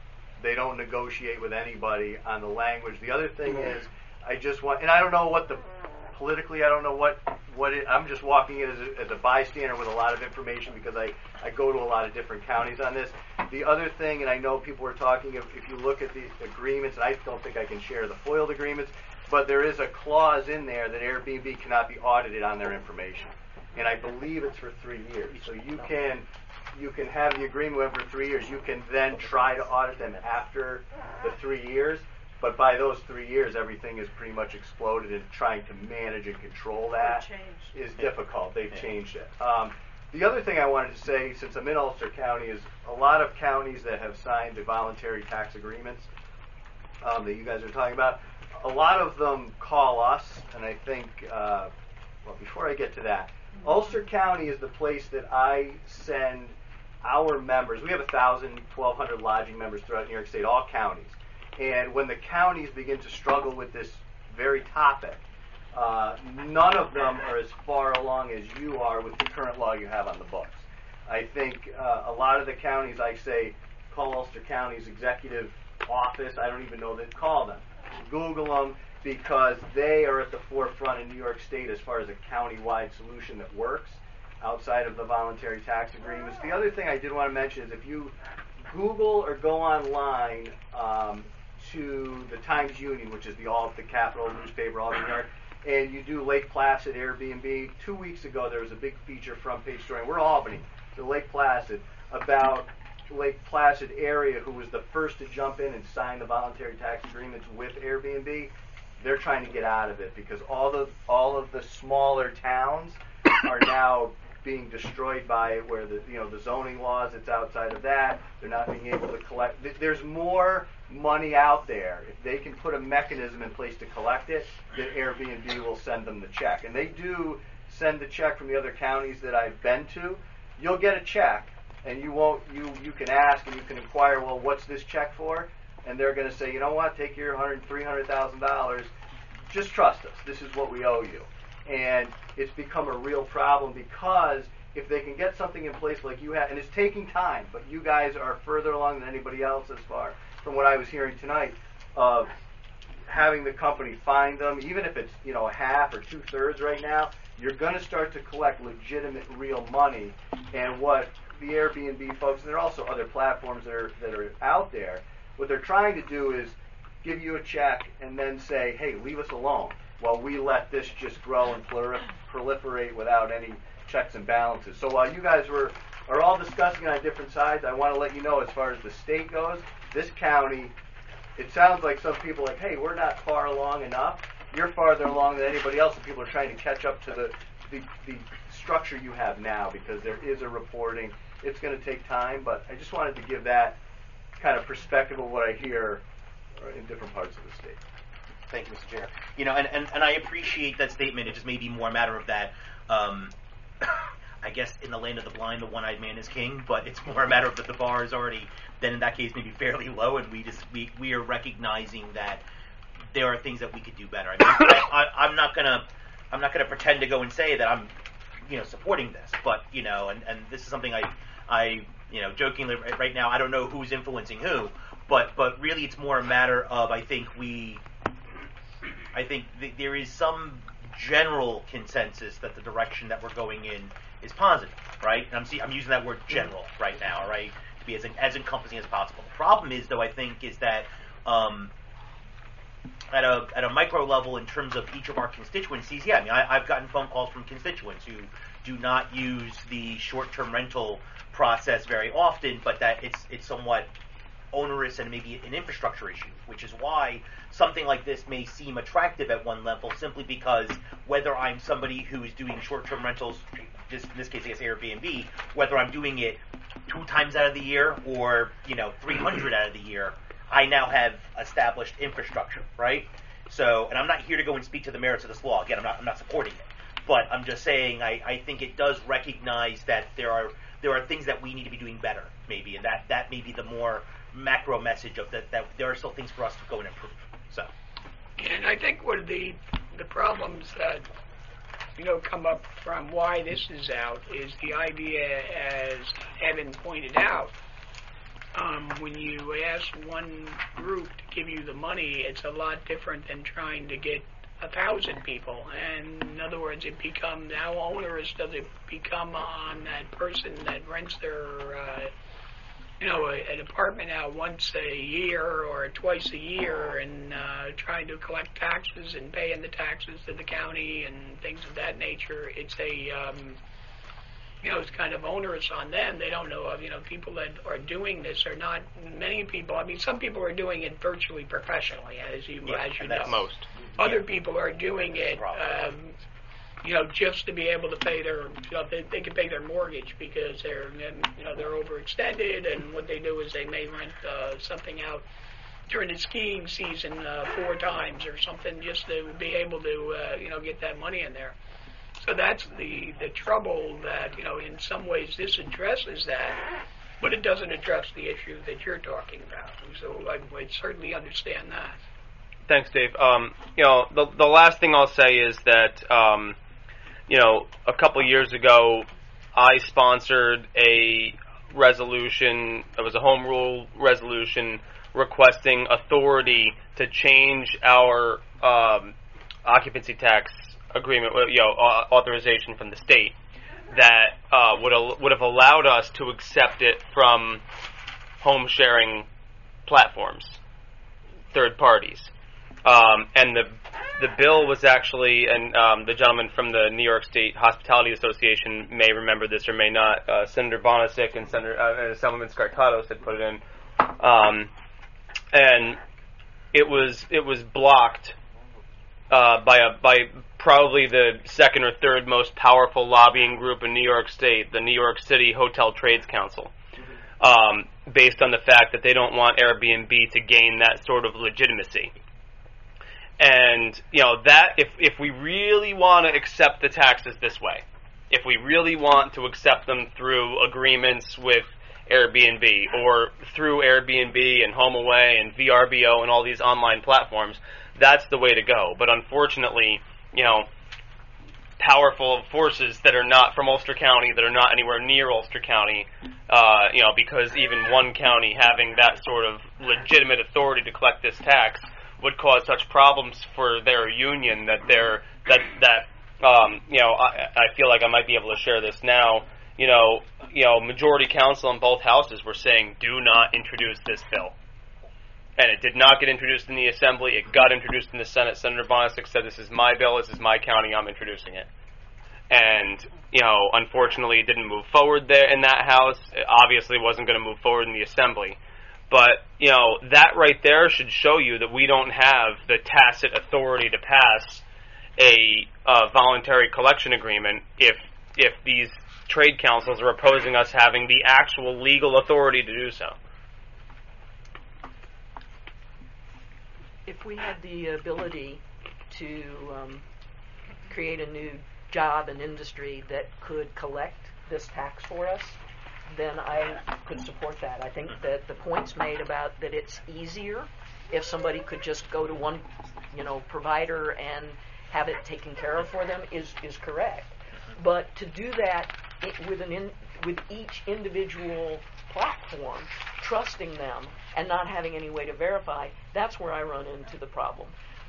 They don't negotiate with anybody on the language. The other thing is, I just want, and I don't know what the politically, I don't know what I'm just walking in as a bystander with a lot of information because I go to a lot of different counties on this. The other thing, and I know people are talking, if you look at the agreements, and I don't think I can share the FOIL agreements, but there is a clause in there that Airbnb cannot be audited on their information. And I believe it's for 3 years. So you can have the agreement with them for 3 years. You can then try to audit them after the 3 years. But by those 3 years, everything is pretty much exploded, and trying to manage and control that is difficult. They've changed it. The other thing I wanted to say, since I'm in Ulster County, is a lot of counties that have signed the voluntary tax agreements that you guys are talking about, a lot of them call us, and I think, well, before I get to that, Ulster County is the place that I send our members. We have 1,000, 1,200 lodging members throughout New York State, all counties. And when the counties begin to struggle with this very topic, none of them are as far along as you are with the current law you have on the books. I think a lot of the counties, I say, call Ulster County's executive office. I don't even know that call them. Google them, because they are at the forefront in New York State as far as a county-wide solution that works outside of the voluntary tax agreements. The other thing I did want to mention is if you Google or go online to the Times Union, which is the capital newspaper all of New York, and you do Lake Placid Airbnb. 2 weeks ago, there was a big feature front page story. We're Albany, so Lake Placid, about Lake Placid area, who was the first to jump in and sign the voluntary tax agreements with Airbnb. They're trying to get out of it because all of the smaller towns are now being destroyed by it, where the zoning laws, it's outside of that. They're not being able to collect. There's more money out there. If they can put a mechanism in place to collect it, then Airbnb will send them the check. And they do send the check from the other counties that I've been to. You'll get a check, and you can ask and you can inquire, well, what's this check for? And they're going to say, you know what, take your $300,000. Just trust us. This is what we owe you. And it's become a real problem because if they can get something in place like you have, and it's taking time, but you guys are further along than anybody else as far from what I was hearing tonight, of having the company find them, even if it's a half or 2/3 right now, you're going to start to collect legitimate, real money. And what the Airbnb folks, and there are also other platforms that are out there, what they're trying to do is give you a check and then say, hey, leave us alone while we let this just grow and proliferate without any checks and balances. So while you guys are all discussing on different sides, I want to let you know, as far as the state goes, this county, it sounds like some people are like, hey, we're not far along enough. You're farther along than anybody else, and people are trying to catch up to the structure you have now, because there is a reporting. It's going to take time, but I just wanted to give that kind of perspective of what I hear in different parts of the state. Thank you, Mr. Chair. And I appreciate that statement. It just may be more a matter of that, I guess in the land of the blind, the one-eyed man is king, but it's more a matter of that the bar is already, then in that case, maybe fairly low, and we are recognizing that there are things that we could do better. I'm not gonna pretend to go and say that I'm, supporting this, but, and this is something I jokingly right now, I don't know who's influencing who, but really it's more a matter of, I think there is some general consensus that the direction that we're going in is positive, right? And I'm using that word general right now, right, to be as encompassing as possible. The problem is, though, I think, is that at a micro level, in terms of each of our constituencies, I've gotten phone calls from constituents who do not use the short-term rental process very often, but that it's somewhat onerous and maybe an infrastructure issue, which is why something like this may seem attractive at one level, simply because whether I'm somebody who is doing short-term rentals, just in this case, I guess Airbnb, whether I'm doing it 2 times out of the year or 300 out of the year, I now have established infrastructure, right? So, and I'm not here to go and speak to the merits of this law. Again, I'm not supporting it, but I'm just saying I think it does recognize that there are things that we need to be doing better, maybe, and that may be the more macro message of that there are still things for us to go and improve. So, and I think one of the problems that come up from why this is out is the idea, as Evan pointed out, when you ask one group to give you the money, it's a lot different than trying to get 1,000 people. And in other words, it becomes, how onerous does it become on that person that rents their, an apartment out once a year or twice a year, and trying to collect taxes and paying the taxes to the county and things of that nature. It's it's kind of onerous on them. They don't know of, people that are doing this are not many people. I mean, some people are doing it virtually professionally, as you know. Most. Other people are doing it, just to be able to pay their, they can pay their mortgage because they're overextended, and what they do is they may rent something out during the skiing season 4 times or something, just to be able to, get that money in there. So that's the trouble that, in some ways this addresses that, but it doesn't address the issue that you're talking about. So I certainly understand that. Thanks, Dave. The last thing I'll say is that, a couple years ago, I sponsored a resolution. It was a home rule resolution requesting authority to change our occupancy tax agreement, authorization from the state that would have allowed us to accept it from home sharing platforms, third parties. And the bill was actually, and the gentleman from the New York State Hospitality Association may remember this or may not. Senator Bonasek and Assemblyman Scartatos had put it in, and it was blocked by probably the second or third most powerful lobbying group in New York State, the New York City Hotel Trades Council, based on the fact that they don't want Airbnb to gain that sort of legitimacy. And, that if we really want to accept the taxes this way, if we really want to accept them through agreements with Airbnb or through Airbnb and HomeAway and VRBO and all these online platforms, that's the way to go. But unfortunately, powerful forces that are not from Ulster County, that are not anywhere near Ulster County, because even one county having that sort of legitimate authority to collect this tax would cause such problems for their union that I feel like I might be able to share this now. Majority council in both houses were saying, do not introduce this bill. And it did not get introduced in the Assembly. It got introduced in the Senate. Senator Bonasek said, this is my bill, this is my county, I'm introducing it. And, unfortunately it didn't move forward there in that House. It obviously wasn't going to move forward in the Assembly. But, that right there should show you that we don't have the tacit authority to pass a voluntary collection agreement if these trade councils are opposing us having the actual legal authority to do so. If we had the ability to create a new job and industry that could collect this tax for us, then I could support that. I think that the points made about that it's easier if somebody could just go to one, provider and have it taken care of for them is correct. But to do that with each individual platform, trusting them and not having any way to verify, that's where I run into the problem.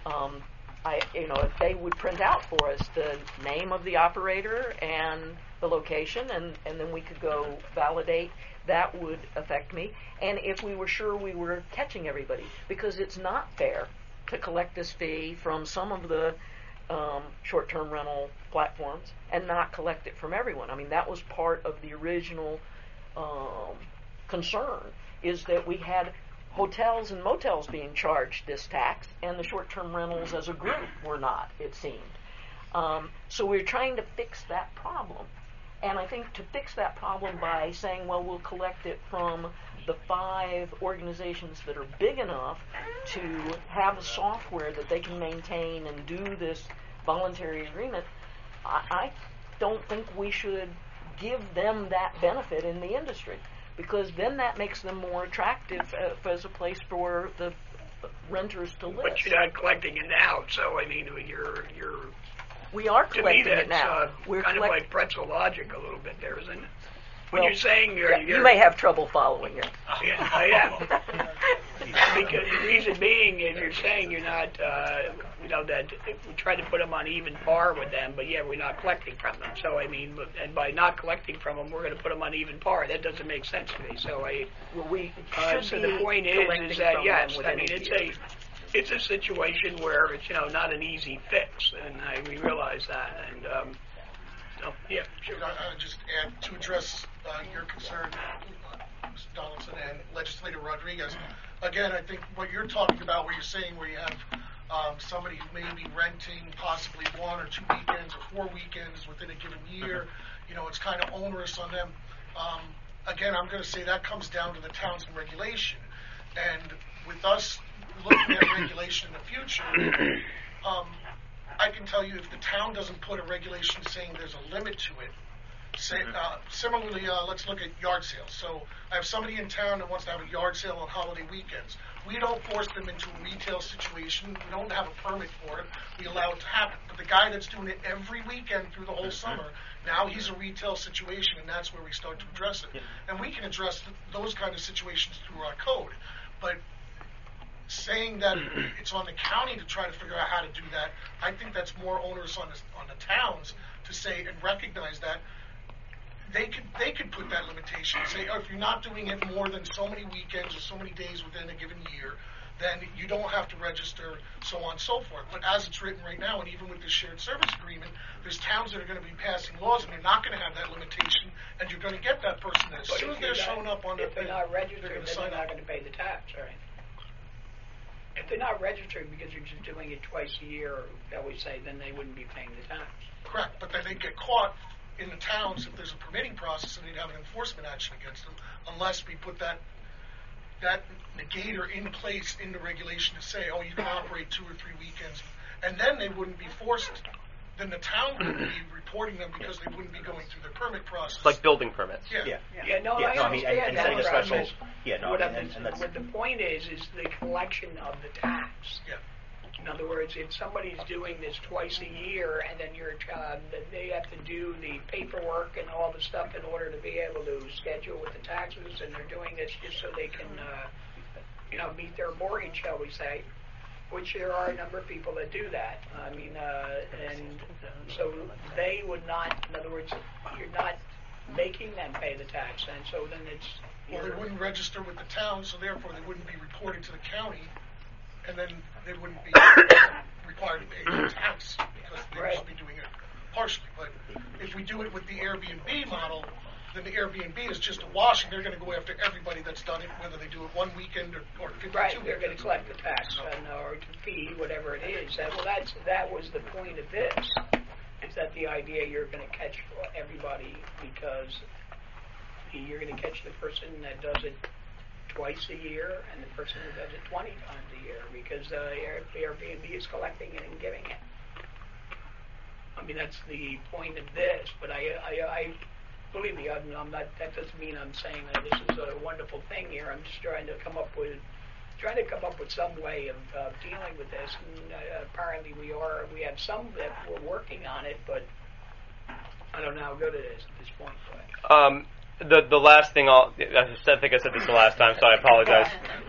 If they would print out for us the name of the operator and the location, and then we could go validate, that would affect me. And if we were sure we were catching everybody, because it's not fair to collect this fee from some of the short-term rental platforms and not collect it from everyone. I mean, that was part of the original concern, is that we had hotels and motels being charged this tax, and the short-term rentals as a group were not, it seemed. So we're trying to fix that problem. And I think to fix that problem by saying, well, we'll collect it from the 5 organizations that are big enough to have a software that they can maintain and do this voluntary agreement, I don't think we should give them that benefit in the industry, because then that makes them more attractive as a place for the renters to live. But you're not collecting it now, so I mean, we are collecting it now. We're kind of like pretzel logic a little bit there, isn't it? when you're saying you're, you may have trouble following it. Yeah, I am. Because the reason being is you're saying you're not, that we try to put them on even par with them, but we're not collecting from them. So I mean, and by not collecting from them, we're going to put them on even par. That doesn't make sense to me. So we should so be the point collecting is that from yes, them I within mean a year. it's a situation where it's not an easy fix, and we realize that. And sure. Should I just add to address your concern, Mr. Donaldson and Legislator Rodriguez? Again, I think what you're talking about, where you're saying where you have somebody who may be renting possibly 1 or 2 weekends or 4 weekends within a given year, it's kind of onerous on them. Again, I'm going to say that comes down to the towns and regulation. And with us looking at regulation in the future, I can tell you if the town doesn't put a regulation saying there's a limit to it, similarly, let's look at yard sales. So I have somebody in town that wants to have a yard sale on holiday weekends. We don't force them into a retail situation. We don't have a permit for it. We allow it to happen. But the guy that's doing it every weekend through the whole summer, now he's a retail situation, and that's where we start to address it. And we can address those kind of situations through our code. But saying that it's on the county to try to figure out how to do that, I think that's more onerous on the towns to say and recognize that they could put that limitation and say, if you're not doing it more than so many weekends or so many days within a given year, then you don't have to register, so on and so forth. But as it's written right now, and even with the shared service agreement, there's towns that are going to be passing laws, and they're not going to have that limitation, and you're going to get that person that as soon as they're showing up on the if they're not registered, then sign they're not up. going to pay the tax, right? If they're not registered because you're just doing it twice a year, I always say, then they wouldn't be paying the tax. Correct, but then they get caught in the towns if there's a permitting process, and they'd have an enforcement action against them unless we put that negator in place in the regulation to say, you can operate 2 or 3 weekends, and then they wouldn't be forced. Then the town wouldn't be reporting them because they wouldn't be going through the permit process. Like building permits. Yeah. I No, I mean, understand and that. setting a but threshold. I'm just- Yeah, no, what and that's what the point is the collection of the tax. Yeah. In other words, if somebody's doing this twice a year, and then they have to do the paperwork and all the stuff in order to be able to schedule with the taxes, and they're doing this just so they can, meet their mortgage, shall we say, which there are a number of people that do that. I mean, and so they would not. In other words, you're not making them pay the tax, and so then it's. Well, they wouldn't register with the town, so therefore they wouldn't be reporting to the county, and then they wouldn't be required to pay the tax because they would just be doing it partially. But if we do it with the Airbnb model, then the Airbnb is just a wash, and they're going to go after everybody that's done it, whether they do it 1 weekend or 52 Right, they're weekends. going to collect the tax or to fee, whatever it is. That was the point of this. Is that the idea you're going to catch everybody because you're going to catch the person that does it twice a year and the person who does it 20 times a year because Airbnb is collecting it and giving it. I mean, that's the point of this, but I believe me, I'm not. That doesn't mean I'm saying that this is a wonderful thing here. I'm just trying to come up with some way of dealing with this. And apparently, we have some that we're working on it, but I don't know how good it is at this point. But. The last thing I think I said this the last time, so I apologize.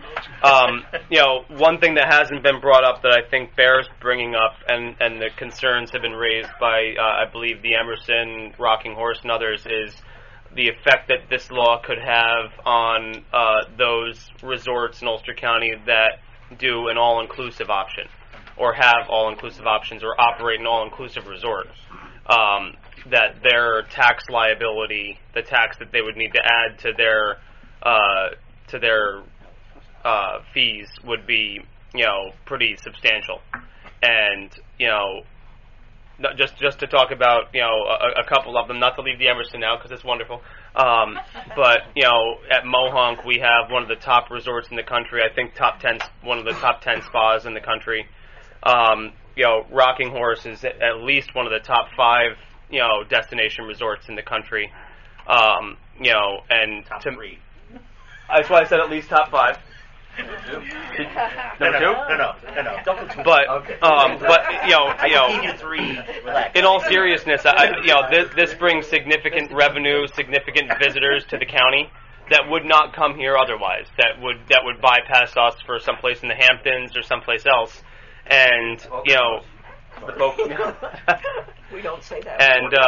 One thing that hasn't been brought up that I think bears bringing up, and the concerns have been raised by, I believe, the Emerson, Rocking Horse, and others, is the effect that this law could have on those resorts in Ulster County that do an all-inclusive option, or have all-inclusive options, or operate an all-inclusive resort. That their tax liability, the tax that they would need to add to their fees would be, pretty substantial. And, just to talk about, a couple of them, not to leave the Emerson now because it's wonderful. But, at Mohonk we have one of the top resorts in the country. I think one of the top 10 spas in the country. Rocking Horse is at least one of the top 5 destination resorts in the country, and top 3. That's why I said at least top 5. Number two? No. Don't go too But Okay. I gave you three. Relax. in all seriousness, this brings significant revenue, significant visitors to the county that would not come here otherwise. That would bypass us for someplace in the Hamptons or someplace else, and the folks. We don't say that.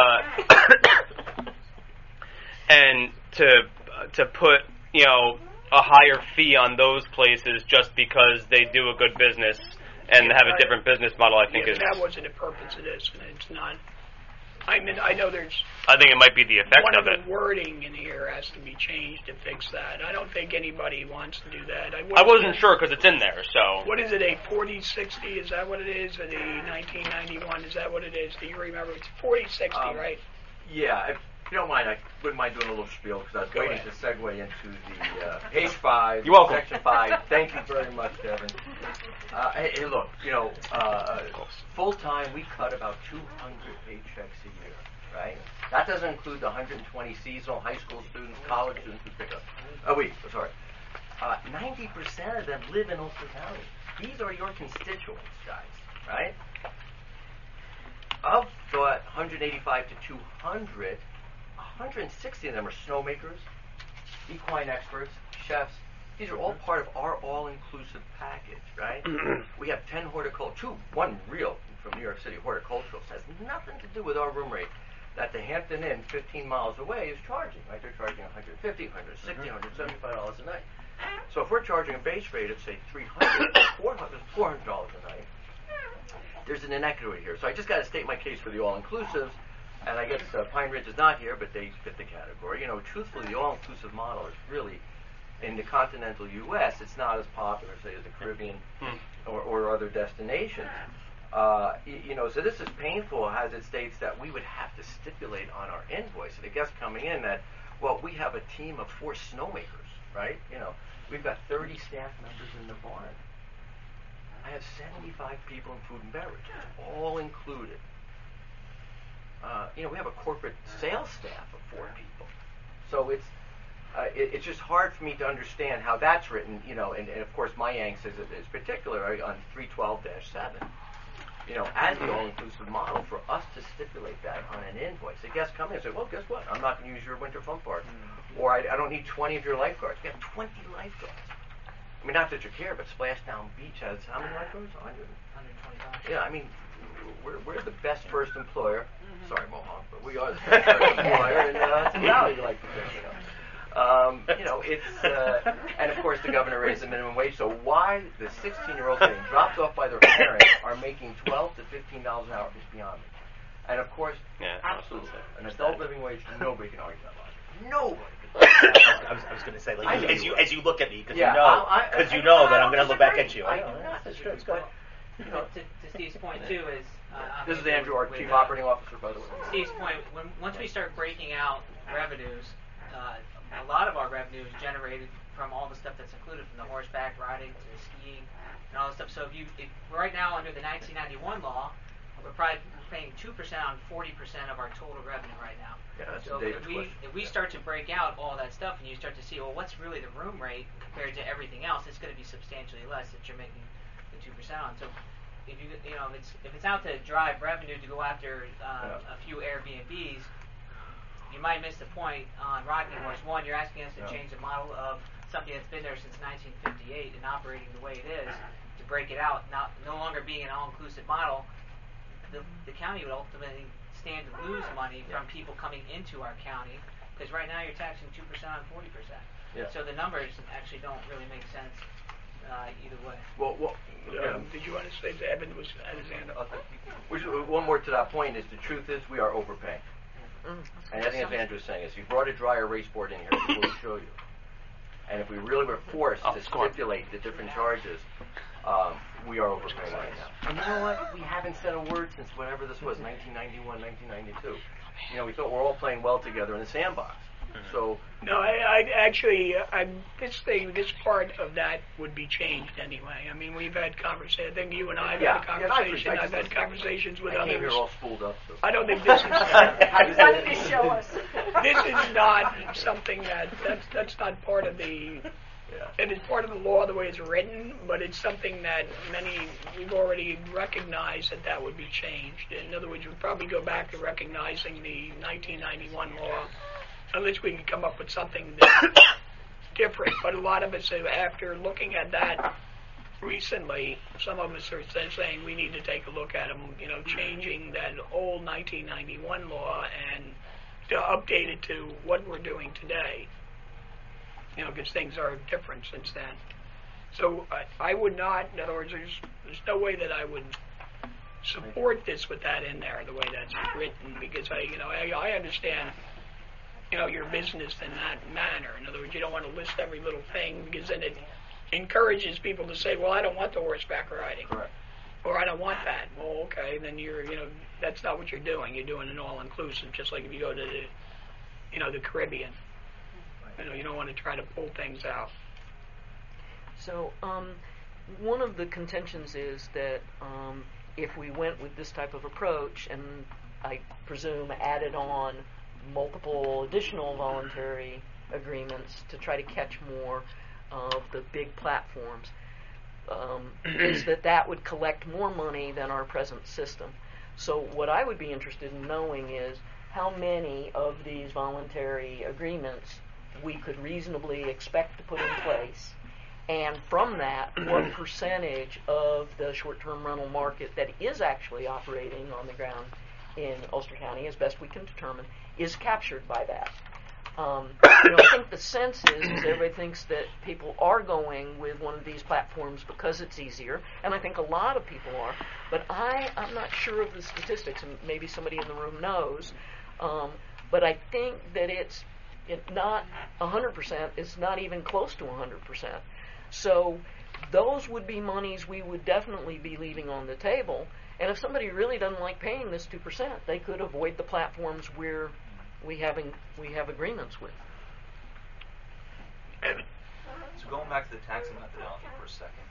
And to put a higher fee on those places just because they do a good business and have a different business model, I think that wasn't the purpose of this, and it's not. I mean, I know there's. I think it might be the effect one of it. The wording in here has to be changed to fix that. I don't think anybody wants to do that. I wasn't sure because it's in there, so. What is it, a 40-60? Is that what it is? Or the 1991? Is that what it is? Do you remember? It's 40-60, right? Yeah, if you don't mind, I wouldn't mind doing a little spiel because I was waiting to segue into the page 5. You're welcome. Section 5. Thank you very much, Kevin. Hey, look, full-time, we cut about 200 paychecks a year, right? That doesn't include the 120 seasonal high school students, college students who pick up. 90% of them live in Ulster County. These are your constituents, guys, right? Of the 185 to 200, 160 of them are snowmakers, equine experts, chefs. These are all part of our all-inclusive package, right? We have 10 horticulture, one real from New York City horticultural, has nothing to do with our room rate that the Hampton Inn 15 miles away is charging, right? They're charging $150, $160, $175 a night. So if we're charging a base rate of, say, $300, $400 a night, there's an inequity here. So I just got to state my case for the all-inclusives, and I guess Pine Ridge is not here, but they fit the category. Truthfully, the all-inclusive model is really, in the continental U.S., it's not as popular, say, as the Caribbean or other destinations. So this is painful as it states that we would have to stipulate on our invoice, and the guest coming in that, well, we have a team of 4 snowmakers, right? We've got 30 staff members in the barn. I have 75 people in food and beverage, all included. We have a corporate sales staff of 4 people. So it's just hard for me to understand how that's written, and of course my angst is particular on 312-7, as the all-inclusive model for us to stipulate that on an invoice. The guests come in and say, well, guess what? I'm not going to use your winter fun park. Or I don't need 20 of your lifeguards. We have 20 lifeguards. I mean, not that you care, but Splashdown Beach has how many lifeguards? 125. Yeah, I mean, we're the best first employer. Sorry, Mohawk, but we are the best first employer in Hudson Valley, you like to think, and of course the governor raised the minimum wage, so why the 16-year-olds getting dropped off by their parents are making $12 to $15 an hour is beyond me. And of course, absolutely, an adult living wage, nobody can argue that logic. Nobody. I was going to say, as you look at me, because you know that I'm going to look back at you. That's true. But, to Steve's point too is this is Andrew, our Chief Operating Officer, by the way. Steve's point: once we start breaking out revenues, a lot of our revenue is generated from all the stuff that's included, from the horseback riding to skiing and all that stuff. So if right now under the 1991 law, we're probably paying 2% on 40% of our total revenue right now. Yeah, that's so David's if we start to break out all that stuff and you start to see, well, what's really the room rate compared to everything else, it's going to be substantially less that you're making the 2% on. So if if it's out to drive revenue to go after a few Airbnbs, you might miss the point on Rocking Horse. One, you're asking us to change the model of something that's been there since 1958 and operating the way it is, to break it out, no longer being an all-inclusive model. The county would ultimately stand to lose money from people coming into our county, because right now you're taxing 2% on 40%. Yeah. So the numbers actually don't really make sense either way. Did you want to say that Evan was at his hand up? One more to that point is the truth is we are overpaying. And I think as Andrew was saying, if you brought a dry erase board in here, people will show you. And if we really were forced to stipulate the different charges, we are overpaying right now. And you know what? We haven't said a word since whatever this was, 1991, 1992. We thought we're all playing well together in the sandbox. So no, this part of that would be changed anyway. I mean, we've had conversations. I think you and I have had a conversation. I've had conversations with others. I came here all spooled up. So. I don't think this is. Why don't you show us? This is not something that's not part of the It is part of the law the way it's written, but it's something that we've already recognized that would be changed. In other words, we'd probably go back to recognizing the 1991 law, unless we can come up with something that's different. But a lot of us, after looking at that recently, some of us are saying we need to take a look at them, changing that old 1991 law and to update it to what we're doing today. Because things are different since then. So I would not, in other words, there's no way that I would support this with that in there, the way that's written, because I understand, your business in that manner. In other words, you don't want to list every little thing, because then it encourages people to say, well, I don't want the horseback riding. Correct. Or I don't want that. Well, okay, then that's not what you're doing. You're doing an all-inclusive, just like if you go to the Caribbean. You don't want to try to pull things out. So, one of the contentions is that if we went with this type of approach, and I presume added on multiple additional voluntary agreements to try to catch more of the big platforms, is that would collect more money than our present system. So what I would be interested in knowing is how many of these voluntary agreements we could reasonably expect to put in place, and from that, what percentage of the short-term rental market that is actually operating on the ground in Ulster County, as best we can determine, is captured by that. I think the sense is everybody thinks that people are going with one of these platforms because it's easier, and I think a lot of people are, but I'm not sure of the statistics, and maybe somebody in the room knows, but I think that it's not 100%, it's not even close to 100%. So those would be monies we would definitely be leaving on the table, and if somebody really doesn't like paying this 2%, they could avoid the platforms where we have agreements with. So going back to the taxing methodology for a second,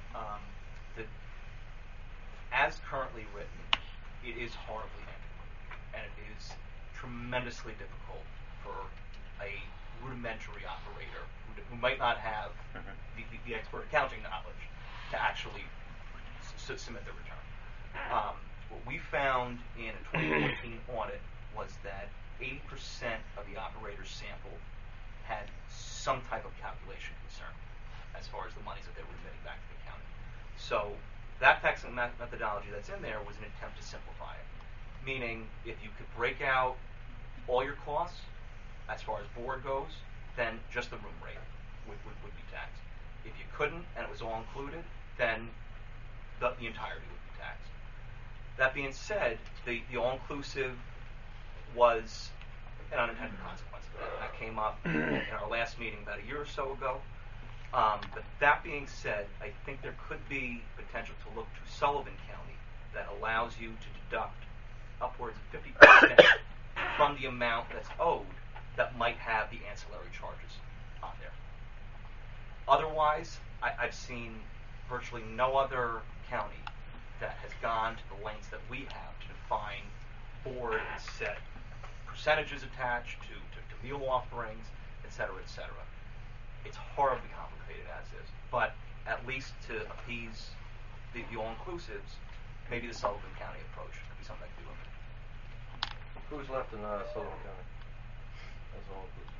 as currently written, it is horribly antiquated, and it is tremendously difficult for a rudimentary operator who might not have the expert accounting knowledge to actually submit their return. What we found in a 2014 audit was that 80% of the operators sampled had some type of calculation concern as far as the monies that they were remitting back to the county. So that taxing methodology that's in there was an attempt to simplify it, meaning if you could break out all your costs as far as board goes, then just the room rate would be taxed. If you couldn't and it was all included, then the entirety would be taxed. That being said, the all-inclusive was an unintended consequence of that. That came up in our last meeting about a year or so ago. But that being said, I think there could be potential to look to Sullivan County that allows you to deduct upwards of 50% from the amount that's owed that might have the ancillary charges on there. Otherwise, I've seen virtually no other county that has gone to the lengths that we have to define board and set percentages attached to meal offerings, et cetera, et cetera. It's horribly complicated as is, but at least to appease the all-inclusives, maybe the Sullivan County approach could be something that could be limited. Who's left in Sullivan County? As all-inclusive.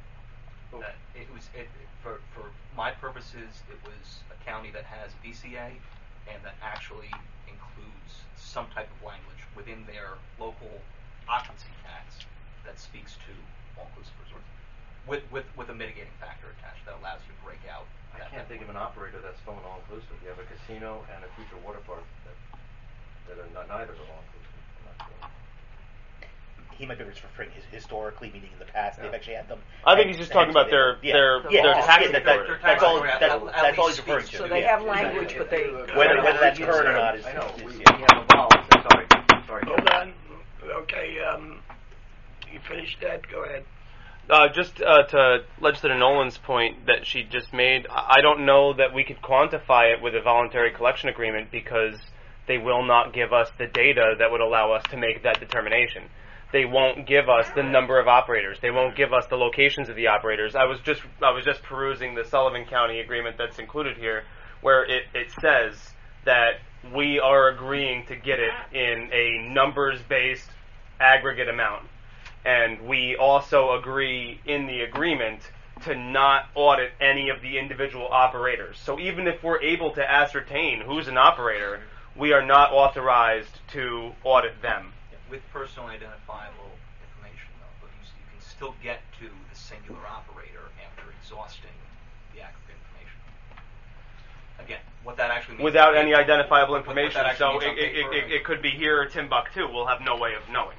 For my purposes, it was a county that has BCA and that actually includes some type of language within their local occupancy tax that speaks to all-inclusive resorts with a mitigating factor attached that allows you to break out. I can't think of an operator that's going all-inclusive. You have a casino and a future water park that are neither are all-inclusive. I'm not sure. He might be referring historically, meaning in the past they've actually had them. I think he's just talking about their tax authority. That's all he's referring to. So they have language, but they whether that's current or not is. I know we have evolved. Sorry. Hold on. Okay. You finished that? Go ahead. Just to Legislator Nolan's point that she just made, I don't know that we could quantify it with a voluntary collection agreement because they will not give us the data that would allow us to make that determination. they won't give us the number of operators. They won't give us the locations of the operators. I was just perusing the Sullivan County agreement that's included here, where it says that we are agreeing to get it in a numbers-based aggregate amount. And we also agree in the agreement to not audit any of the individual operators. So even if we're able to ascertain who's an operator, we are not authorized to audit them. With personally identifiable information, though, but you can still get to the singular operator after exhausting the aggregate information. Again, what that actually means... Without any identifiable what information. that actually So means on paper, it could be here or Timbuktu. We'll have no way of knowing.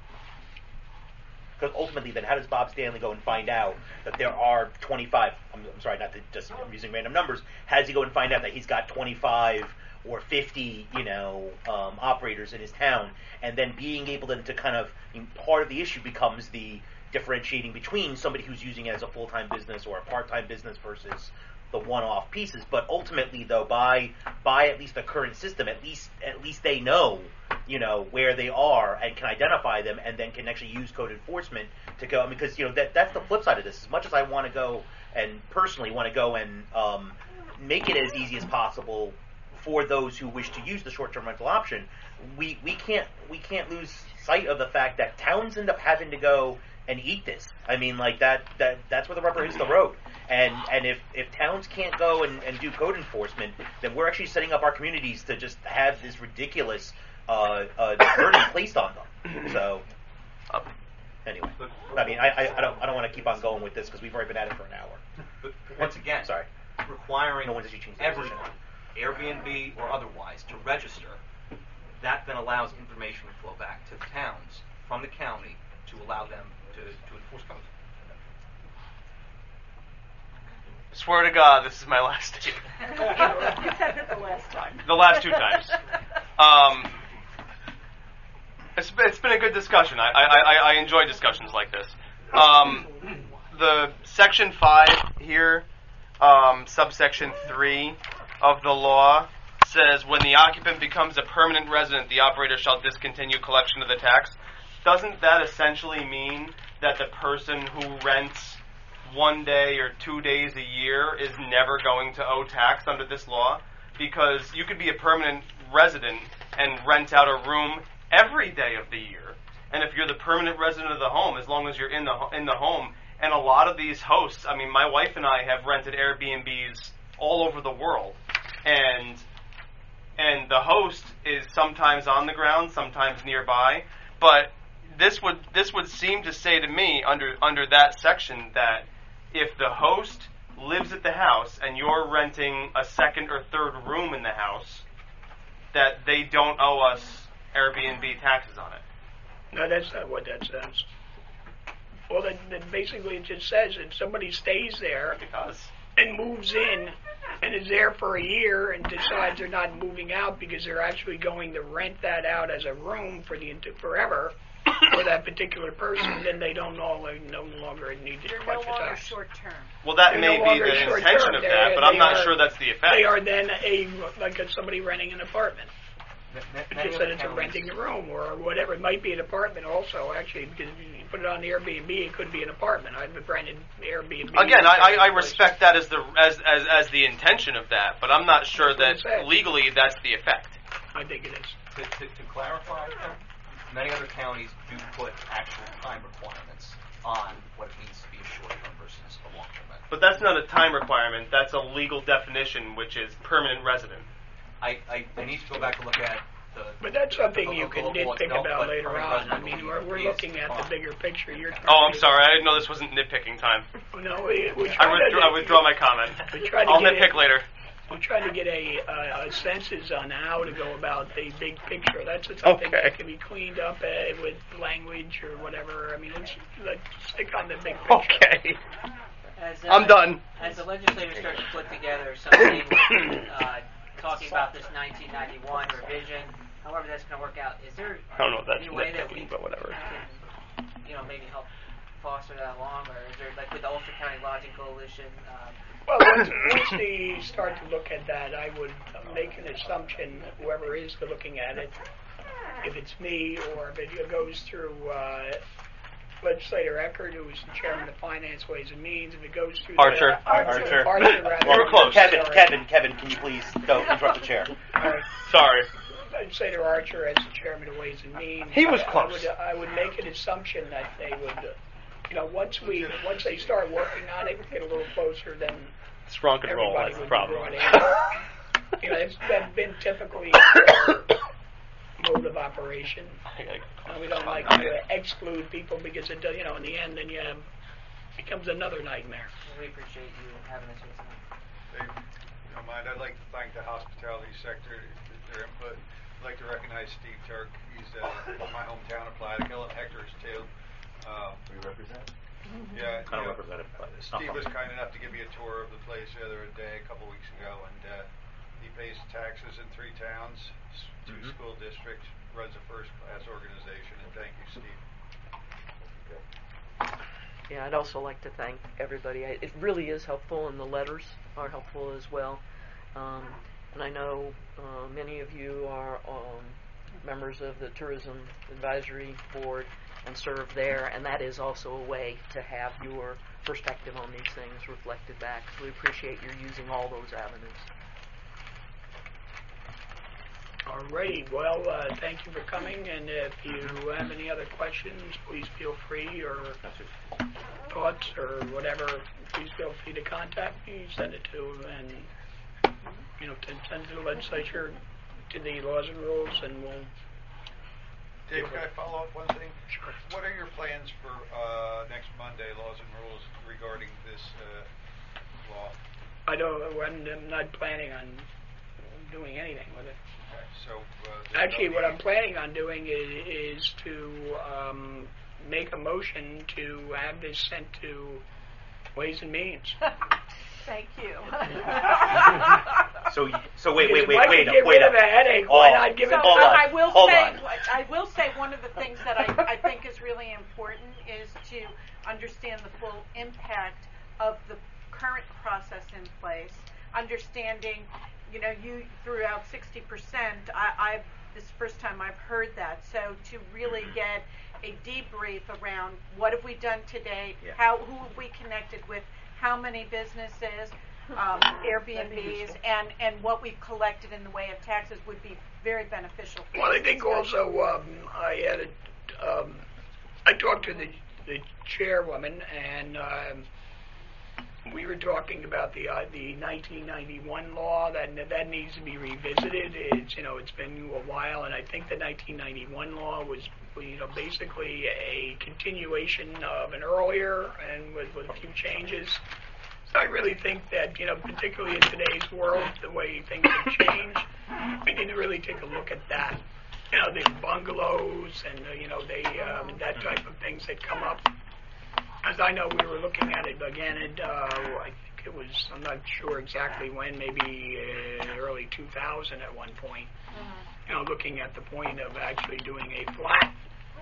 Because ultimately, then how does Bob Stanley go and find out that there are 25? I'm sorry, not to just I'm using random numbers. How does he go and find out that he's got 25 or 50, operators in his town, and then being able to kind of part of the issue becomes the differentiating between somebody who's using it as a full-time business or a part-time business versus the one-off pieces. But ultimately, though, by at least the current system, at least they know where they are and can identify them, and then can actually use code enforcement to go. Because that's the flip side of this. As much as I want to go and personally want to go and make it as easy as possible for those who wish to use the short-term rental option, we can't lose sight of the fact that towns end up having to go and eat this. I mean, that's where the rubber hits the road. And if towns can't go and do code enforcement, then we're actually setting up our communities to just have this ridiculous burden placed on them. So anyway, I mean, I don't want to keep on going with this because we've already been at it for an hour. But once again, sorry, requiring no one's actually changed everyone, Airbnb or otherwise, to register, that then allows information to flow back to the towns from the county to allow them to enforce code. Swear to God, this is my last statement. You said it the last time. The last 2 times. It's been a good discussion. I enjoy discussions like this. The section 5 here, subsection 3 of the law says when the occupant becomes a permanent resident, the operator shall discontinue collection of the tax. Doesn't that essentially mean that the person who rents 1 day or 2 days a year is never going to owe tax under this law? Because you could be a permanent resident and rent out a room every day of the year. And if you're the permanent resident of the home, as long as you're in the home, and a lot of these hosts, I mean, my wife and I have rented Airbnbs all over the world, and the host is sometimes on the ground, sometimes nearby, but this would seem to say to me under that section that if the host lives at the house and you're renting a second or third room in the house, that they don't owe us Airbnb taxes on it. No, that's not what that says. Well, then basically it just says that somebody stays there and moves in and is there for a year and decides they're not moving out because they're actually going to rent that out as a room for forever for that particular person, then they no longer need to collect the tax. They're no longer short term. Well, that may be the intention of that, but I'm not sure that's the effect. They are then like somebody renting an apartment. It said it's renting a room or whatever. It might be an apartment also, actually, because you put it on Airbnb, it could be an apartment. I've rented Airbnb. Again, I respect that as the intention of that, but I'm not sure that legally that's the effect. I think it is. To clarify, many other counties do put actual time requirements on what it means to be a short-term versus a long-term rental. But that's not a time requirement. That's a legal definition, which is permanent resident. I need to go back and look at the... But that's something you can nitpick about later on. I mean, we're looking at the bigger picture. I'm sorry. I didn't know this wasn't nitpicking time. No, I withdraw my comment. I'll nitpick later. We're trying to get a census on how to go about the big picture. That's something that can be cleaned up with language or whatever. I mean, let's stick on the big picture. Okay. I'm done. As the legislators start to put together something talking about this 1991 revision, however that's going to work out, is there any way that we but whatever. can, maybe help foster that along, or is there, like with the Ulster County Lodging Coalition? Well, once they start to look at that, I would make an assumption, whoever is looking at it, if it's me or if it goes through Legislator Eckert, who is the chairman of Finance, Ways and Means, if it goes through Archer. Archer rather We were close. Kevin, can you please don't interrupt the chair? Sorry. Legislator Archer as the chairman of Ways and Means. He was close. I would make an assumption that they would, once they start working on it, get a little closer, then Sprunk and roll. everybody That's the would problem. be brought in. It's been typically our mode of operation. We don't like to exclude people because it does, in the end, then it becomes another nightmare. We appreciate you having us here tonight. If you don't mind, I'd like to thank the hospitality sector for their input. I'd like to recognize Steve Turk. He's from my hometown of Plattekill, and Hector's too. We represent? Yeah. I don't represent him, but Steve was kind enough to give me a tour of the place the other day, a couple weeks ago, and he pays taxes in 3 towns, 2 school districts, runs a first-class organization, and thank you, Steve. Yeah, I'd also like to thank everybody. It really is helpful, and the letters are helpful as well. And I know many of you are members of the Tourism Advisory Board and serve there, and that is also a way to have your perspective on these things reflected back. So we appreciate your using all those avenues. Alrighty, well, thank you for coming, and if you have any other questions, please feel free, or thoughts, or whatever, please feel free to contact me, send it to, and, send it to the legislature, to the laws and rules, and we'll... Dave, can I follow up one thing? Sure. What are your plans for next Monday, laws and rules, regarding this law? I'm not planning on doing anything with it. Okay, so... Actually, what I'm planning on doing is to make a motion to have this sent to Ways and Means. Thank you. So wait. If I can get rid of a headache, why not give it to hold them? on. I will say one of the things that I think is really important is to understand the full impact of the current process in place. Understanding, you threw out 60%. This is the first time I've heard that. So to really get a debrief around what have we done today, who have we connected with, how many businesses, Airbnbs, and what we've collected in the way of taxes would be very beneficial. Well, I think also I talked to the chairwoman, and we were talking about the 1991 law that needs to be revisited. It's been a while, and I think the 1991 law was basically a continuation of an earlier, and with a few changes. So I really think that particularly in today's world, the way things have changed, we need to really take a look at that. The bungalows and and that type of things that come up. As I know, we were looking at it again, and I think it was, I'm not sure exactly when, maybe early 2000 at one point. Looking at the point of actually doing a flat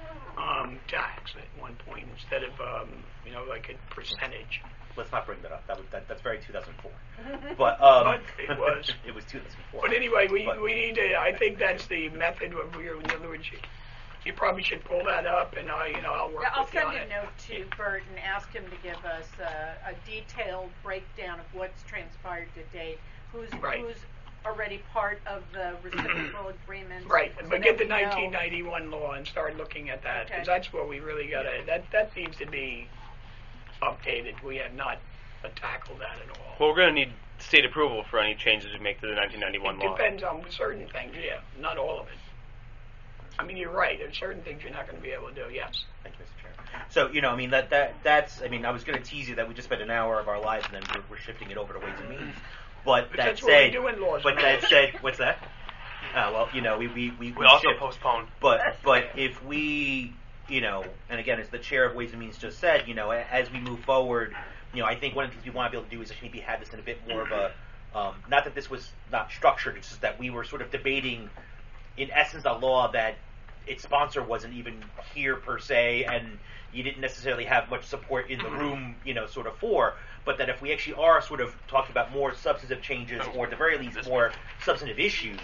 tax at one point instead of like a percentage. Let's not bring that up. That's very 2004. But it was. It was 2004. But anyway, we need to. I think that's the method. In other words, you probably should pull that up, and I'll work I'll with you send on a it. note to Bert and ask him to give us a detailed breakdown of what's transpired to date, who's already part of the reciprocal agreements. Right, so but get the that we know. 1991 law and start looking at that, because Okay. that's what we really got to. That needs to be updated. We have not tackled that at all. Well, we're going to need state approval for any changes we make to the 1991 It law. depends on certain things, not all of it. I mean, you're right. There's certain things you're not going to be able to do. Yes. Thank you, Mr. Chair. So that's. I mean, I was going to tease you that we just spent an hour of our lives, and then we're shifting it over to Ways and Means. But that that's said, what we do in laws. but that said, what's that? Well, we also shift. postponed. But if we, and again, as the chair of Ways and Means just said, as we move forward, I think one of the things we want to be able to do is maybe have this in a bit more of a, not that this was not structured, it's just that we were sort of debating, in essence, a law that its sponsor wasn't even here per se, and you didn't necessarily have much support in the room, sort of for, but that if we actually are sort of talking about more substantive changes, or at the very least more substantive issues,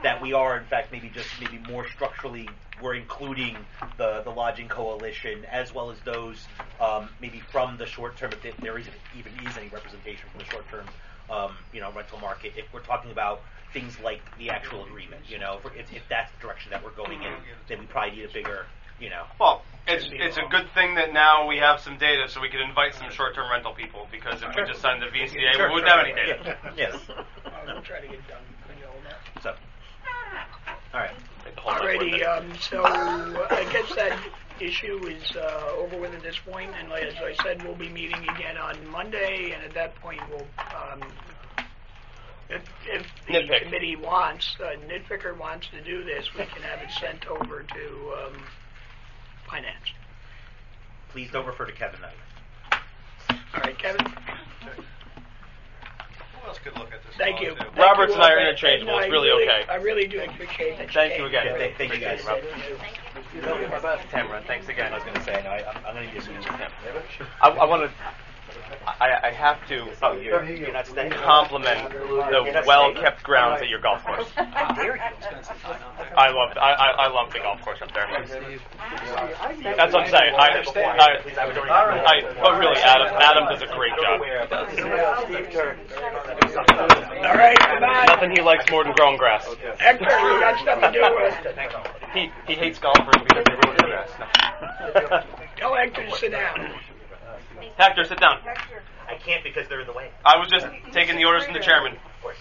that we are in fact maybe more structurally we're including the lodging coalition as well as those maybe from the short term, if there isn't even any representation from the short term rental market. If we're talking about things like the actual agreement, if that's the direction that we're going in, then we probably need a bigger, Well, it's a good thing that now we have some data, so we can invite some short-term rental people. Because if we just signed the VCA, we wouldn't have any data. Yes. We'll try to get done. So, all right. Alrighty. So I guess that issue is over with at this point, and as I said, we'll be meeting again on Monday, and at that point, we'll. If the committee wants, Nitpicker wants to do this, we can have it sent over to finance. Please don't refer to Kevin though. All right, Kevin. Who else could look at this? Thank you. Roberts and I are interchangeable. It's really okay. I really do appreciate that. Thank you again. Thank you guys. Tamara, thanks again. I was going to say, I'm going to use it. I want to. I have to compliment the well-kept grounds at your golf course. I love the golf course up there. That's what I'm saying. But really, Adam does a great job. All right, goodbye. Nothing he likes more than growing grass. Hector, you got stuff to do with. He hates golfers because they ruin the grass. Tell Hector to sit down. Hector, sit down. I can't because they're in the way. I was just taking the orders from the chairman.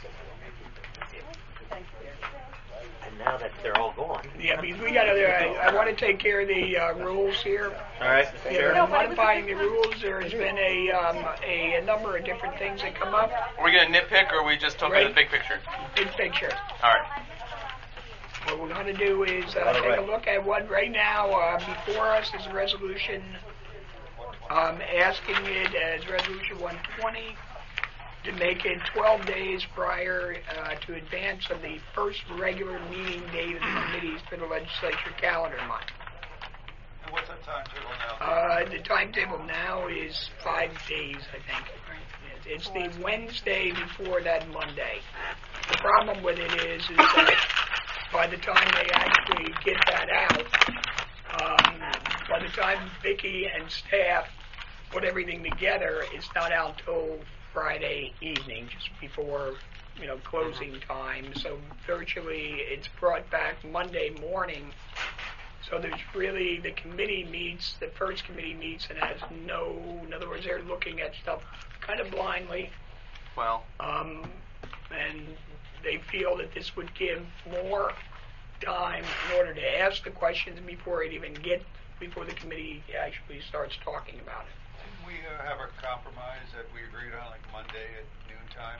And now that they're all gone. Yeah, because we got to. I want to take care of the rules here. All right. Sure. Modifying the rules. There has been a number of different things that come up. Are we going to nitpick, or are we just talking the big picture? Big picture. All right. What we're going to do is take a look at what right now before us is a resolution. Asking it as Resolution 120 to make it 12 days prior to advance of the first regular meeting date of the committees for the legislature calendar month. And what's that timetable now? The timetable now is 5 days, I think. It's the Wednesday before that Monday. The problem with it is that by the time they actually get that out, by the time Vicki and staff put everything together, it's not out till Friday evening, just before closing time. So virtually, it's brought back Monday morning. So there's really the first committee meets, and has no. In other words, they're looking at stuff kind of blindly. Well. And they feel that this would give more time in order to ask the questions before the committee actually starts talking about it. Didn't we have a compromise that we agreed on, like Monday at noontime?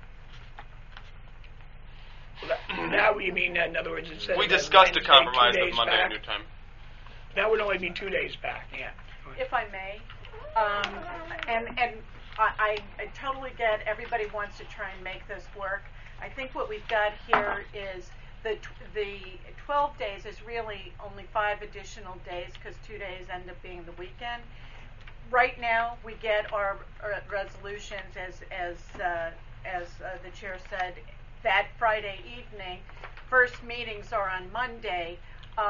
Well, now you mean that, in other words, instead we of discussed a Wednesday, compromise 2 with days Monday back, at noontime. That would only be 2 days back, yeah. If I may, and I totally get everybody wants to try and make this work. I think what we've got here is the 12 days is really only 5 additional days because 2 days end up being the weekend. Right now, we get our resolutions as the chair said that Friday evening. First meetings are on Monday.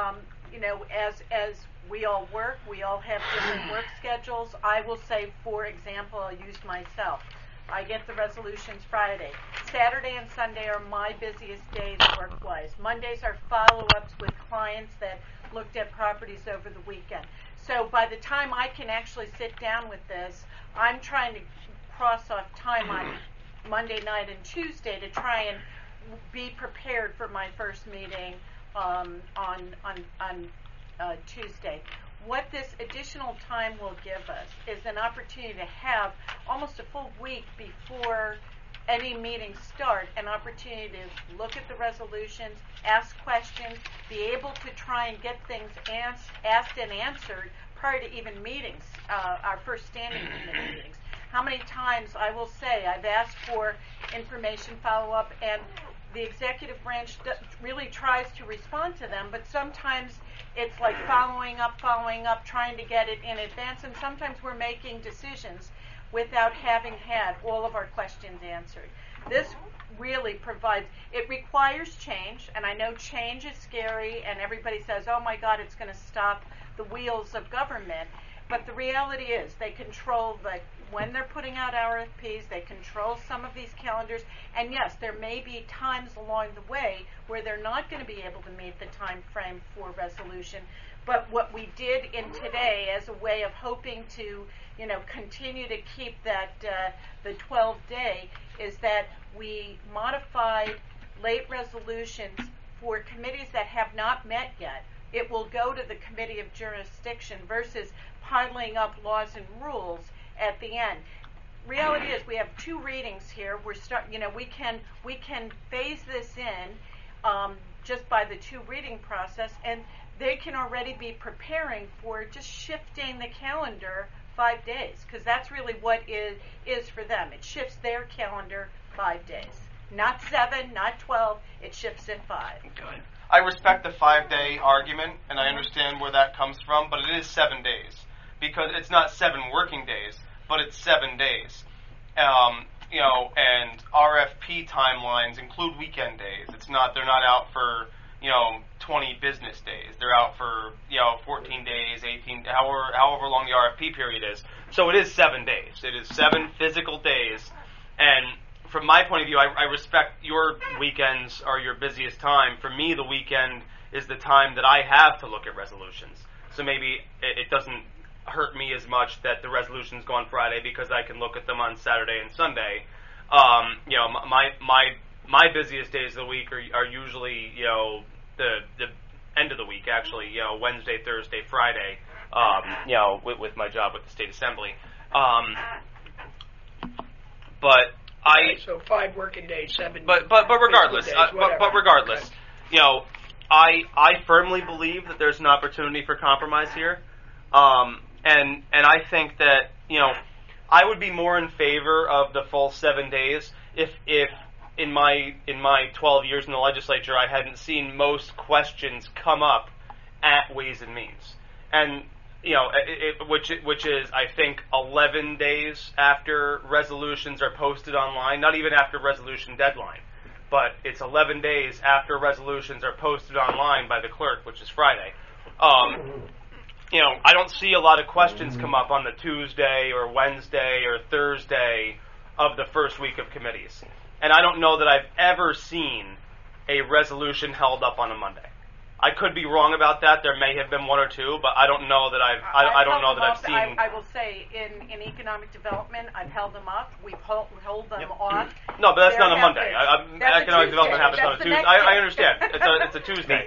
As we all work, we all have different work schedules. I will say, for example, I'll use myself. I get the resolutions Friday. Saturday and Sunday are my busiest days work-wise. Mondays are follow-ups with clients that looked at properties over the weekend. So by the time I can actually sit down with this, I'm trying to cross off time on Monday night and Tuesday to try and be prepared for my first meeting on Tuesday. What this additional time will give us is an opportunity to have almost a full week before any meetings start, an opportunity to look at the resolutions, ask questions, be able to try and get things asked and answered prior to even meetings, our first standing committee meetings. How many times I will say I've asked for information follow-up, and the executive branch really tries to respond to them, but sometimes it's like following up, trying to get it in advance, and sometimes we're making decisions without having had all of our questions answered. This really provides, it requires change, and I know change is scary, and everybody says, oh my God, it's going to stop the wheels of government. But the reality is they control when they're putting out RFPs, they control some of these calendars, and yes, there may be times along the way where they're not going to be able to meet the time frame for resolution. But what we did in today as a way of hoping to, continue to keep that the 12-day is that we modified late resolutions for committees that have not met yet. It will go to the committee of jurisdiction versus piling up laws and rules at the end. Reality is we have 2 readings here. We can phase this in just by the 2 reading process, and they can already be preparing for just shifting the calendar 5 days, because that's really what is for them. It shifts their calendar 5 days, not 7, not 12. It shifts it 5. Good. I respect the 5-day argument, and I understand where that comes from, but it is 7 days. Because it's not 7 working days, but it's 7 days. And RFP timelines include weekend days. They're not out for, 20 business days. They're out for, 14 days, 18, however long the RFP period is. So it is 7 days. It is 7 physical days. And from my point of view, I respect your weekends are your busiest time. For me, the weekend is the time that I have to look at resolutions. So maybe it doesn't hurt me as much that the resolutions go on Friday because I can look at them on Saturday and Sunday. My busiest days of the week are usually the end of the week, actually, Wednesday, Thursday, Friday, with my job with the state assembly. But so 5 working days, 7. But regardless, days, but regardless, okay. I firmly believe that there's an opportunity for compromise here. And I think that, I would be more in favor of the full 7 days if in my 12 years in the legislature I hadn't seen most questions come up at Ways and Means. And, which is, I think, 11 days after resolutions are posted online, not even after resolution deadline, but it's 11 days after resolutions are posted online by the clerk, which is Friday. I don't see a lot of questions come up on the Tuesday or Wednesday or Thursday of the first week of committees. And I don't know that I've ever seen a resolution held up on a Monday. I could be wrong about that. There may have been 1 or 2, but I don't know that I've seen. I will say in economic development, I've held them up. We've hold them off. No, but that's not a Monday. Economic development happens on a Tuesday. I understand. It's a Tuesday.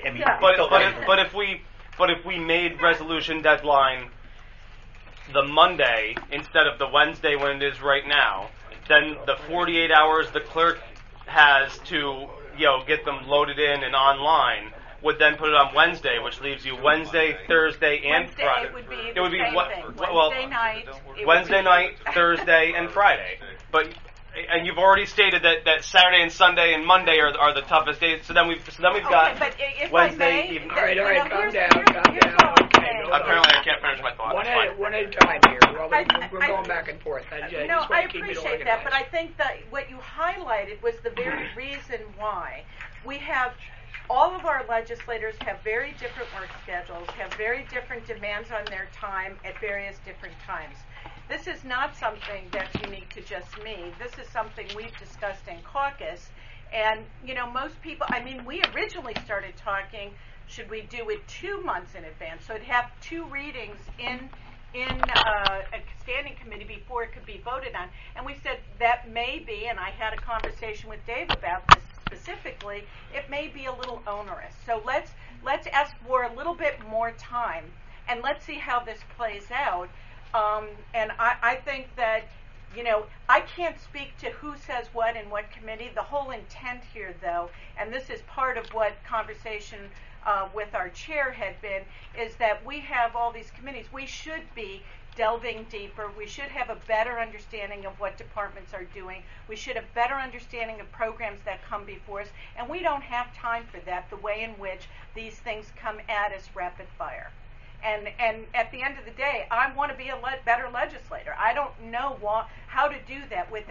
But if we made resolution deadline the Monday instead of the Wednesday when it is right now, then the 48 hours the clerk has to get them loaded in and online would then put it on Wednesday, which leaves you Wednesday, Thursday, and Friday. It would be Wednesday night, Thursday, and Friday. And you've already stated that Saturday and Sunday and Monday are the toughest days. So then we've got but if Wednesday I may, evening. All right, calm down. Apparently, I can't finish my thought. One at a time here. Well, we're going back and forth. I appreciate that, but I think that what you highlighted was the very reason why we have. All of our legislators have very different work schedules, have very different demands on their time at various different times. This is not something that's unique to just me. This is something we've discussed in caucus. And, most people, we originally started talking, should we do it 2 months in advance? So it'd have 2 readings in a standing committee before it could be voted on. And we said that may be, and I had a conversation with Dave about this specifically, it may be a little onerous. So let's ask for a little bit more time, and let's see how this plays out. And I think that, I can't speak to who says what in what committee. The whole intent here, though, and this is part of what conversation with our chair had been, is that we have all these committees. We should be delving deeper. We should have a better understanding of what departments are doing. We should have better understanding of programs that come before us, and we don't have time for that, the way in which these things come at us rapid fire. And at the end of the day, I want to be a better legislator. I don't know how to do that without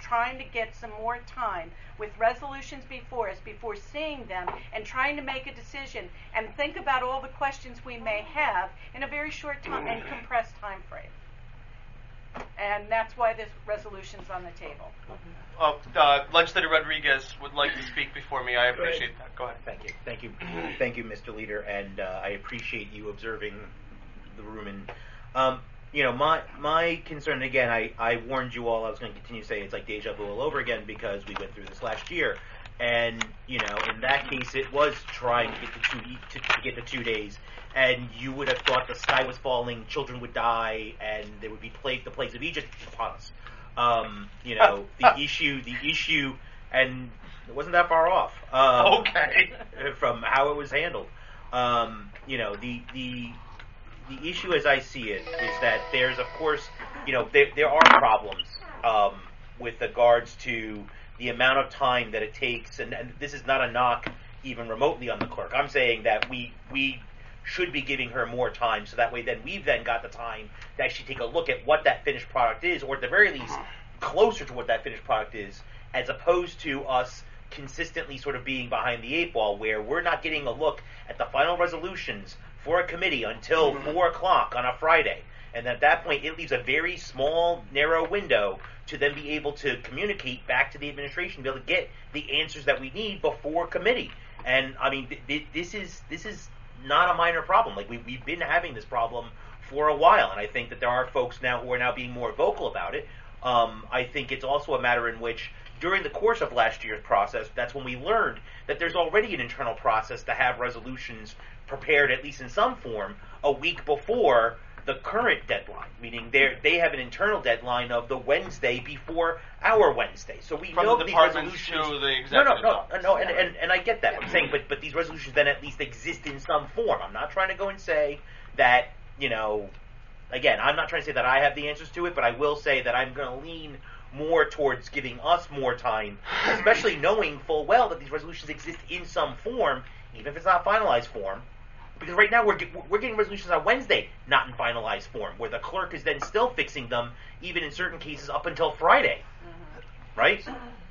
trying to get some more time with resolutions before us, before seeing them, and trying to make a decision and think about all the questions we may have in a very short time and compressed time frame. And that's why this resolution's on the table. Legislator Rodriguez would like to speak before me. I appreciate that. Go ahead. Thank you, Mr. Leader, and I appreciate you observing the room. And my concern again, I warned you all. I was going to continue to say it's like deja vu all over again because we went through this last year, and in that case, it was trying to get the 2 days. And you would have thought the sky was falling, children would die, and there would be the plagues of Egypt upon us. The issue, and it wasn't that far off. From how it was handled. The issue as I see it is that there's, of course, there are problems with regards to the amount of time that it takes, and this is not a knock even remotely on the clerk. I'm saying that we should be giving her more time, so that way then we've then got the time to actually take a look at what that finished product is, or at the very least closer to what that finished product is, as opposed to us consistently sort of being behind the 8 ball, where we're not getting a look at the final resolutions for a committee until 4 o'clock on a Friday. And at that point, it leaves a very small, narrow window to then be able to communicate back to the administration, be able to get the answers that we need before committee. And I mean, this is not a minor problem. Like we've been having this problem for a while, and I think that there are folks now who are now being more vocal about it. I think it's also a matter in which, during the course of last year's process, that's when we learned that there's already an internal process to have resolutions prepared, at least in some form, a week before the current deadline, meaning they have an internal deadline of the Wednesday before our Wednesday. So we From know the these department resolutions. to the executive No, and I get that. I'm saying, but these resolutions then at least exist in some form. I'm not trying to go and say that, again, I'm not trying to say that I have the answers to it, but I will say that I'm going to lean more towards giving us more time, especially knowing full well that these resolutions exist in some form, even if it's not finalized form. Because right now we're getting resolutions on Wednesday, not in finalized form, where the clerk is then still fixing them, even in certain cases up until Friday, right?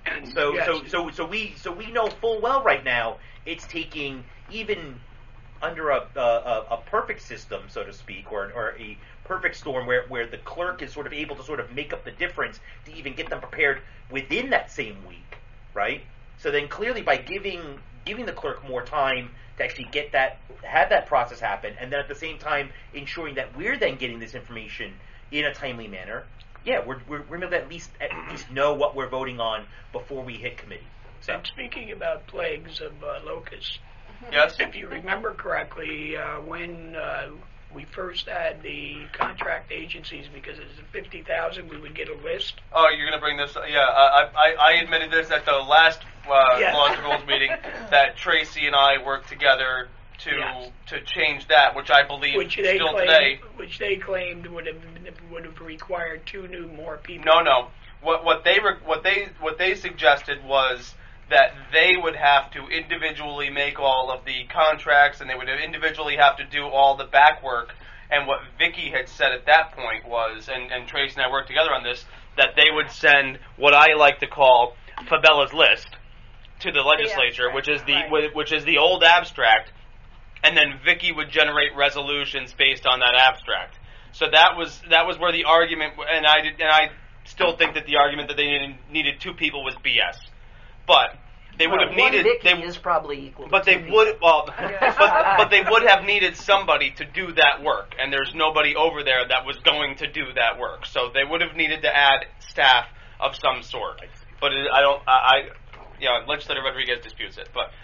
So we know full well right now it's taking, even under a perfect system, so to speak, or a perfect storm where the clerk is sort of able to sort of make up the difference to even get them prepared within that same week, right? So then clearly by giving the clerk more time to actually have that process happen, and then at the same time ensuring that we're then getting this information in a timely manner, we're going to at least know what we're voting on before we hit committee. So. And speaking about plagues of locusts, yes, if you remember correctly, when we first had the contract agencies, because it's 50,000, we would get a list. Oh, you're going to bring this? Yeah, I admitted this at the last Laws and Rules meeting, that Tracy and I worked together to change that, which I believe today. Which they claimed would have required 2 more people. No. What they suggested was that they would have to individually make all of the contracts, and they would individually have to do all the back work. And what Vicky had said at that point was, and Tracy and I worked together on this, that they would send what I like to call Fabella's list to the legislature, which is the old abstract, and then Vicky would generate resolutions based on that abstract. So that was where the argument, and I still think that the argument that they needed 2 people was BS. But they would have needed. Is probably equal. But they would. But they would have needed somebody to do that work, and there's nobody over there that was going to do that work. So they would have needed to add staff of some sort. But Legislator Rodriguez disputes it. But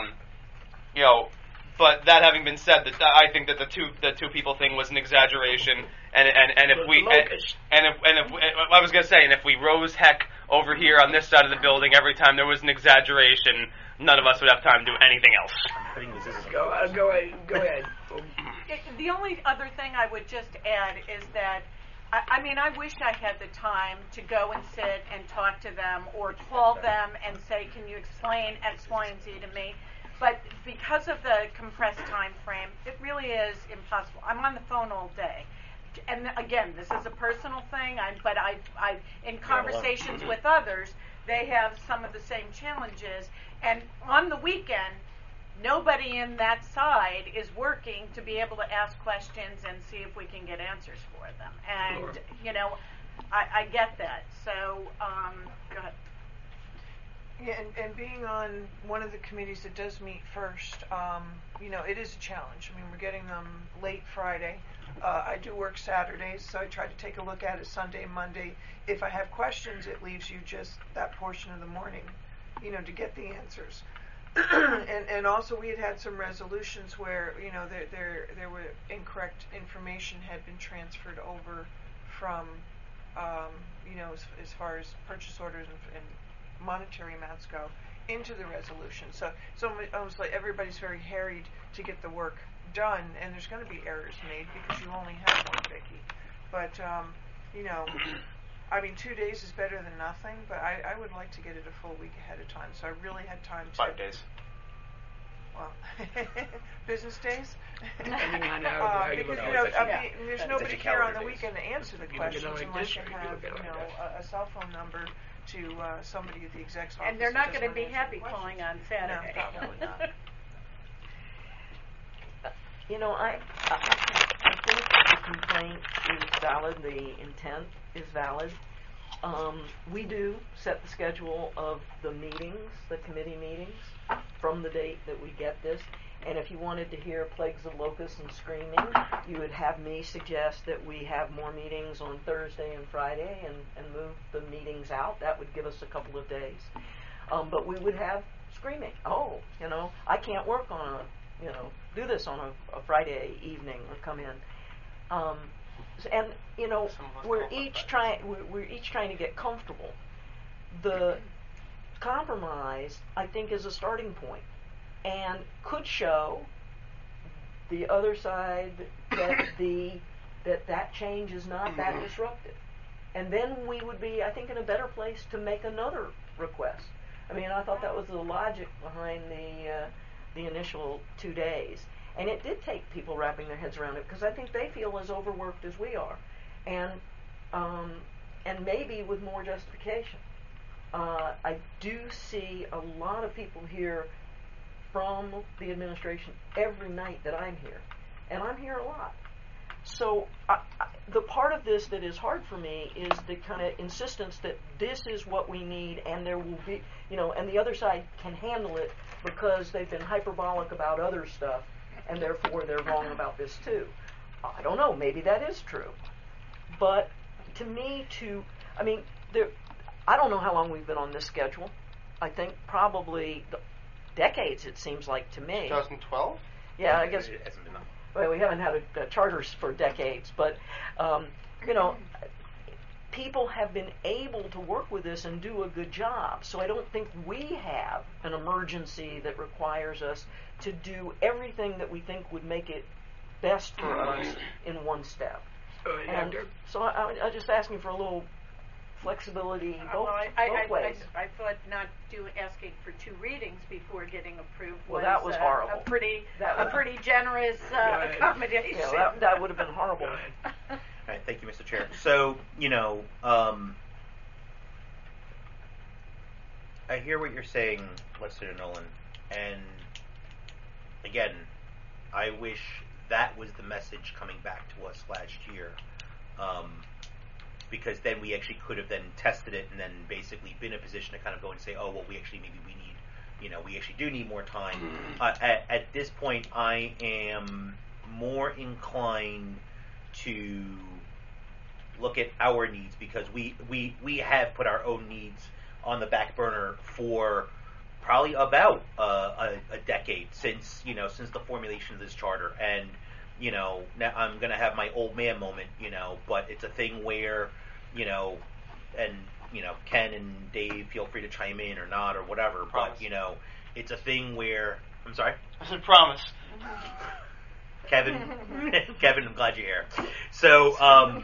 But that having been said, I think that the two people thing was an exaggeration, and if we I was going to say, and if we rose heck over here on this side of the building every time there was an exaggeration, none of us would have time to do anything else. Go ahead. The only other thing I would just add is that I wish I had the time to go and sit and talk to them or call them and say, can you explain X, Y, and Z to me? But because of the compressed time frame, it really is impossible. I'm on the phone all day. and again, this is a personal thing, but I've in conversations with others, they have some of the same challenges, and on the weekend, nobody in that side is working to be able to ask questions and see if we can get answers for them. And, you know, I get that. So, go ahead. Yeah, and being on one of the committees that does meet first, you know, it is a challenge. I mean, we're getting them late Friday. I do work Saturdays, so I try to take a look at it Sunday, Monday. If I have questions, it leaves you just that portion of the morning, you know, to get the answers. and also we had some resolutions where, you know, there were incorrect information had been transferred over from, you know, as far as purchase orders and monetary amounts go into the resolution. So almost like everybody's very harried to get the work done, and there's going to be errors made because you only have one Vicky. But you know, I mean, 2 days is better than nothing. But I would like to get it a full week ahead of time, so I really had time to. 5 days. Well, business days. Depending on how you because look you know, at it. I mean, there's nobody here on the weekend to answer the questions unless you have, you know, a cell phone number to somebody at the exec's office. And they're not going to to be happy calling on Saturday. No, probably not. You know, I think the complaint is valid, the intent is valid. We do set the schedule of the meetings, the committee meetings, from the date that we get this. And if you wanted to hear plagues of locusts and screaming, you would have me suggest that we have more meetings on Thursday and Friday and move the meetings out. That would give us a couple of days. But we would have screaming. Oh, you know, I can't work on a, you know, do this on a Friday evening or come in. And, you know, we're each trying to get comfortable. The compromise, I think, is a starting point. And could show the other side that change is not that disruptive, and then we would be, I think, in a better place to make another request. I mean, I thought that was the logic behind the initial 2 days, and it did take people wrapping their heads around it because I think they feel as overworked as we are, and maybe with more justification. I do see a lot of people here from the administration every night that I'm here, and I'm here a lot. So the part of this that is hard for me is the kind of insistence that this is what we need, and there will be, you know, and the other side can handle it because they've been hyperbolic about other stuff, and therefore they're wrong about this too. I don't know, maybe that is true. But to me, I don't know how long we've been on this schedule. I think probably decades, it seems like to me. 2012? Yeah, I guess. It hasn't been enough. Well, we haven't had a charters for decades, but you know, people have been able to work with this and do a good job. So I don't think we have an emergency that requires us to do everything that we think would make it best for us in one step. And so I'm just asking for a little flexibility both ways. I thought not asking for 2 readings before getting approved was, that was horrible. a pretty generous accommodation. Yeah, that would have been horrible. All right, thank you, Mr. Chair. So, you know, I hear what you're saying, Lester Nolan, and again, I wish that was the message coming back to us last year. Because then we actually could have then tested it and then basically been in a position to kind of go and say, oh, well, we actually do need more time. At this point, I am more inclined to look at our needs because we have put our own needs on the back burner for probably about a decade since the formulation of this charter. And now I'm going to have my old man moment, but it's a thing where, and Ken and Dave, feel free to chime in or not or whatever. Promise. But it's a thing where I'm sorry. I said promise. Kevin, I'm glad you're here. So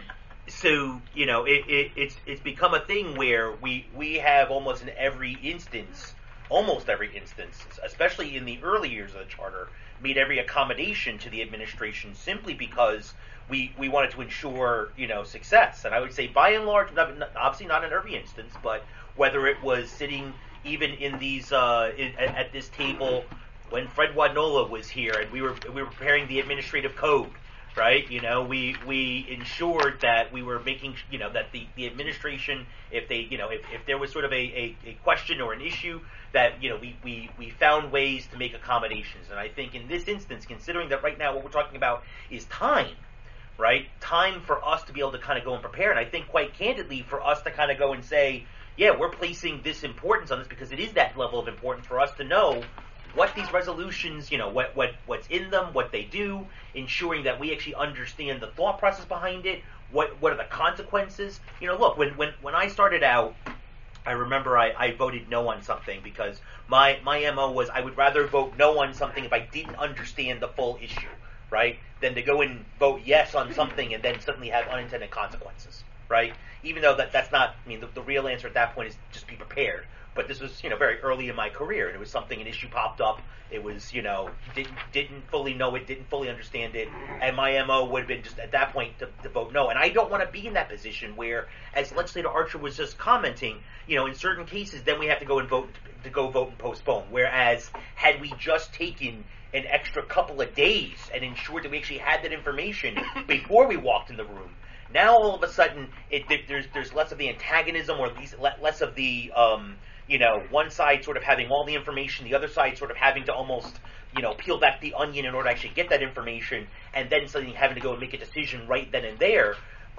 it's become a thing where we have almost every instance, especially in the early years of the charter, made every accommodation to the administration simply because we wanted to ensure, success. And I would say, by and large, obviously not in every instance, but whether it was sitting even in these at this table when Fred Wadnola was here and we were preparing the administrative code, right? We ensured that we were making, that the administration, if they, if there was sort of a question or an issue, that, we found ways to make accommodations. And I think in this instance, considering that right now what we're talking about is time, right? Time for us to be able to kind of go and prepare. And I think quite candidly for us to kind of go and say, yeah, we're placing this importance on this because it is that level of importance for us to know what these resolutions, what's in them, what they do, ensuring that we actually understand the thought process behind it, what are the consequences. Look, when I started out, I remember I voted no on something because my MO was I would rather vote no on something if I didn't understand the full issue, right, than to go and vote yes on something and then suddenly have unintended consequences, right? Even though that's not, the real answer at that point is just be prepared. But this was, very early in my career, and it was something, an issue popped up. It was, didn't fully know it, didn't fully understand it, and my MO would have been just at that point to vote no. And I don't want to be in that position where, as Legislator Archer was just commenting, in certain cases, then we have to go and vote and postpone. Whereas, had we just taken an extra couple of days and ensured that we actually had that information before we walked in the room, now all of a sudden there's less of the antagonism, or at least less of the one side sort of having all the information, the other side sort of having to almost, peel back the onion in order to actually get that information, and then suddenly having to go and make a decision right then and there.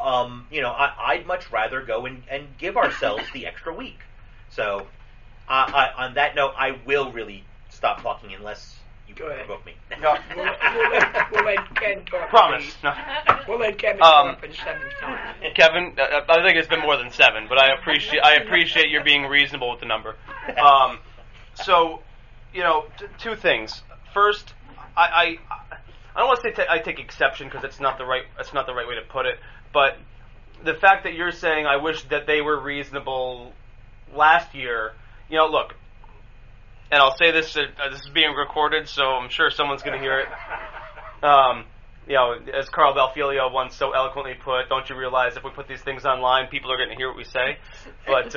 I'd much rather go and give ourselves the extra week. So, on that note, I will really stop talking unless you provoke me. No, we'll let Ken talk. Promise. No. We'll let Kevin talk for the seventh time. Kevin, I think it's been more than 7, but I appreciate your being reasonable with the number. So, two things. First, I don't want to say I take exception because it's not the right way to put it, but the fact that you're saying I wish that they were reasonable last year, look. And I'll say this: this is being recorded, so I'm sure someone's going to hear it. As Carl Balfilio once so eloquently put, "Don't you realize if we put these things online, people are going to hear what we say?" But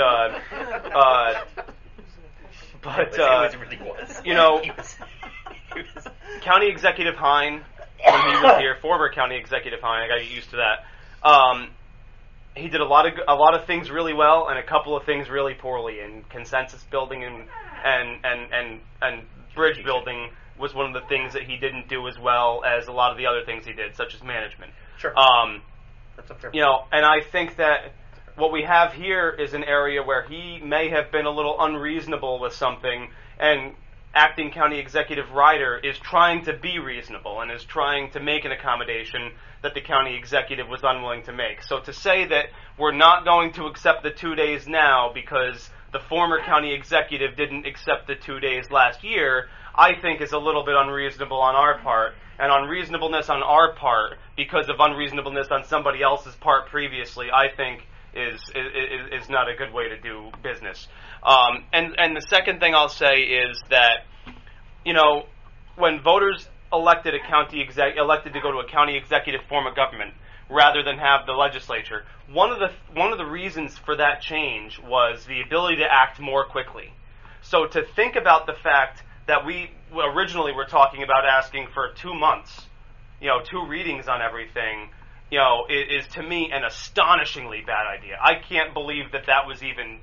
County Executive Hine, when he was here, former County Executive Hine, I got to get used to that. He did a lot of things really well and a couple of things really poorly. And consensus building and bridge building was one of the things that he didn't do as well as a lot of the other things he did, such as management. Sure. That's a fair point. And I think that what we have here is an area where he may have been a little unreasonable with something, and acting county executive Ryder is trying to be reasonable and is trying to make an accommodation that the county executive was unwilling to make. So to say that we're not going to accept the 2 days now because the former county executive didn't accept the 2 days last year, I think is a little bit unreasonable on our part, and unreasonableness on our part because of unreasonableness on somebody else's part previously, I think is not a good way to do business. And the second thing I'll say is that, when voters elected to go to a county executive form of government rather than have the legislature, one of the reasons for that change was the ability to act more quickly. So to think about the fact that we originally were talking about asking for 2 months, 2 readings on everything, is to me an astonishingly bad idea. I can't believe that was even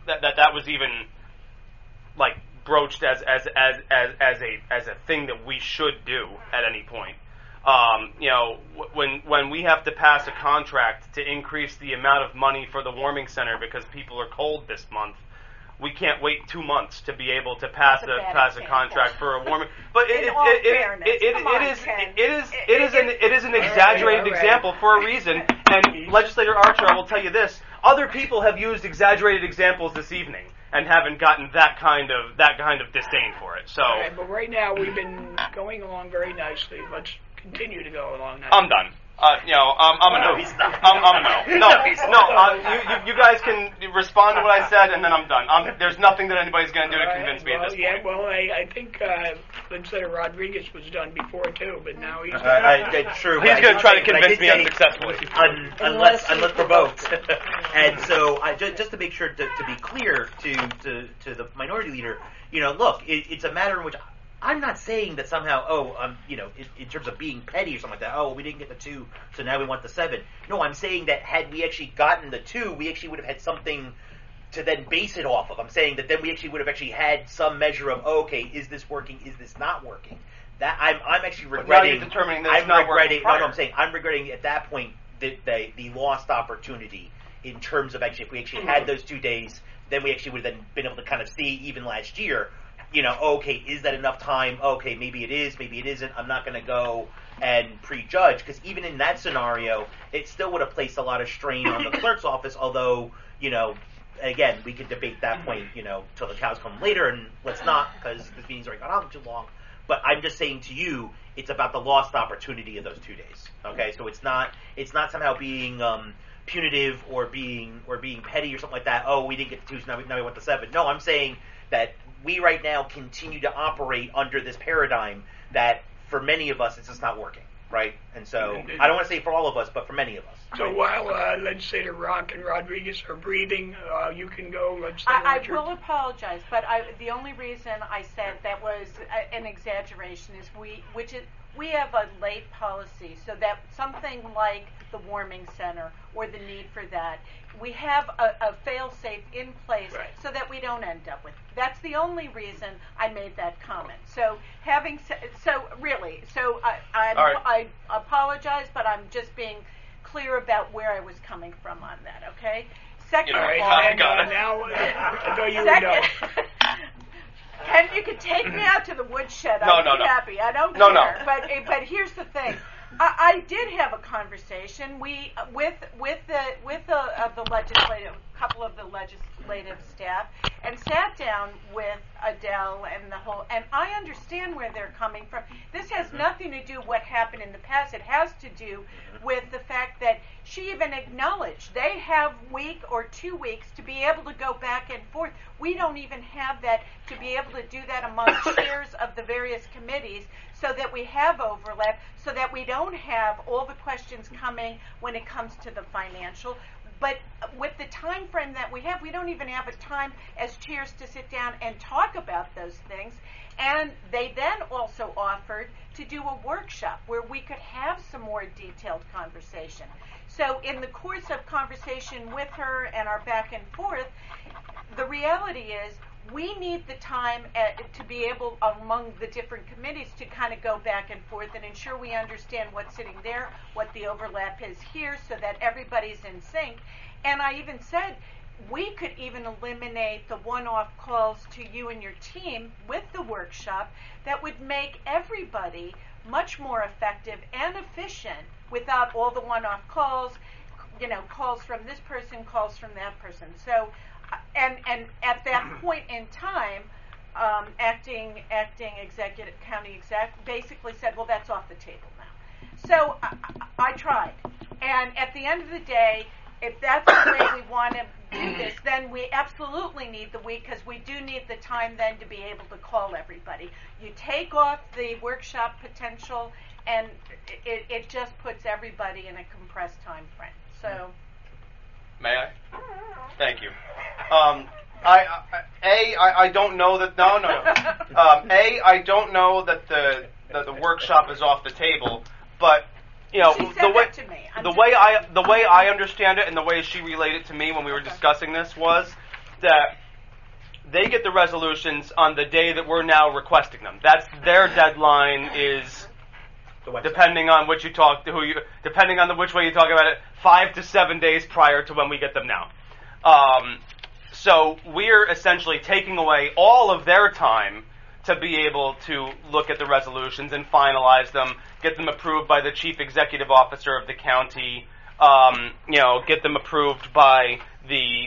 like broached as a thing that we should do at any point. When we have to pass a contract to increase the amount of money for the warming center because people are cold this month, we can't wait 2 months to be able to pass a contract for a warming. But it is an exaggerated example for a reason. And Legislator Archer, I will tell you this: other people have used exaggerated examples this evening and haven't gotten that kind of disdain for it. So, all right, but right now we've been going along very nicely. Let's continue to go along. I'm done. I'm a no. No, he's not. I'm a no. No, No, he's no. not. You guys can respond to what I said, and then I'm done. There's nothing that anybody's going to do to All convince right, me at well, this yeah, point. well, I think Lieutenant Rodriguez was done before too, but now he's It's true. He's but I going did to try to say- but I convince did me say unsuccessfully. unless provoked. And so, just to make sure to be clear to the minority leader, look, it's a matter in which I'm not saying that somehow, in terms of being petty or something like that. Oh, we didn't get the 2, so now we want the 7. No, I'm saying that had we actually gotten the 2, we actually would have had something to then base it off of. I'm saying that then we actually would have actually had some measure of, okay, is this working? Is this not working? That I'm actually But now regretting. you're determining that it's I'm not regretting. working No, I'm saying I'm regretting at that point the lost opportunity in terms of actually if we actually had those 2 days, then we actually would have then been able to kind of see even last year. Okay, is that enough time? Okay, maybe it is, maybe it isn't. I'm not going to go and prejudge because even in that scenario, it still would have placed a lot of strain on the clerk's office. Although, again, we could debate that point, till the cows come later, and let's not because this meeting's already gone on too long. But I'm just saying to you, it's about the lost opportunity of those 2 days. Okay, so it's not somehow being punitive or being petty or something like that. Oh, we didn't get the 2, so now we want the 7. No, I'm saying that we right now continue to operate under this paradigm that for many of us it's just not working, right? And so I don't want to say for all of us, but for many of us. So while Legislator Rock and Rodriguez are breathing, you can go, Legislator I Richard. will apologize, but the only reason I said that was an exaggeration is we have a late policy, so that something like the warming center or the need for that, we have a fail-safe in place so that we don't end up with. That's the only reason I made that comment. So I apologize, but I'm just being clear about where I was coming from on that. Okay. Second of all, now I know you would know. Ken, you can take me out to the woodshed. No, I'd no, be no. happy. I don't No, care. no. But here's the thing. I did have a conversation. We with the legislative couple of the legislative staff and sat down with Adele and and I understand where they're coming from. This has nothing to do with what happened in the past. It has to do with the fact that she even acknowledged they have week or 2 weeks to be able to go back and forth. We don't even have that to be able to do that among chairs of the various committees so that we have overlap, so that we don't have all the questions coming when it comes to the financial. But with the time frame that we have, we don't even have a time as chairs to sit down and talk about those things. And they then also offered to do a workshop where we could have some more detailed conversation. So in the course of conversation with her and our back and forth, the reality is we need the time to be able, among the different committees, to kind of go back and forth and ensure we understand what's sitting there, what the overlap is here, so that everybody's in sync. And I even said we could even eliminate the one-off calls to you and your team with the workshop that would make everybody much more effective and efficient without all the one-off calls, calls from this person, calls from that person. So, and at that point in time, acting executive, county exec basically said, well, that's off the table now. So I tried. And at the end of the day, if that's the way we want to do this, then we absolutely need the week because we do need the time then to be able to call everybody. You take off the workshop potential, and it just puts everybody in a compressed time frame. So, may I? Thank you. I don't know that. No. I don't know that the workshop is off the table, but. She said that to me. The way I understand it and the way she relayed it to me when we were discussing this was that they get the resolutions on the day that we're now requesting them. That's their deadline is depending on which way you talk about it, 5 to 7 days prior to when we get them now. So we're essentially taking away all of their time to be able to look at the resolutions and finalize them, get them approved by the chief executive officer of the county, get them approved by the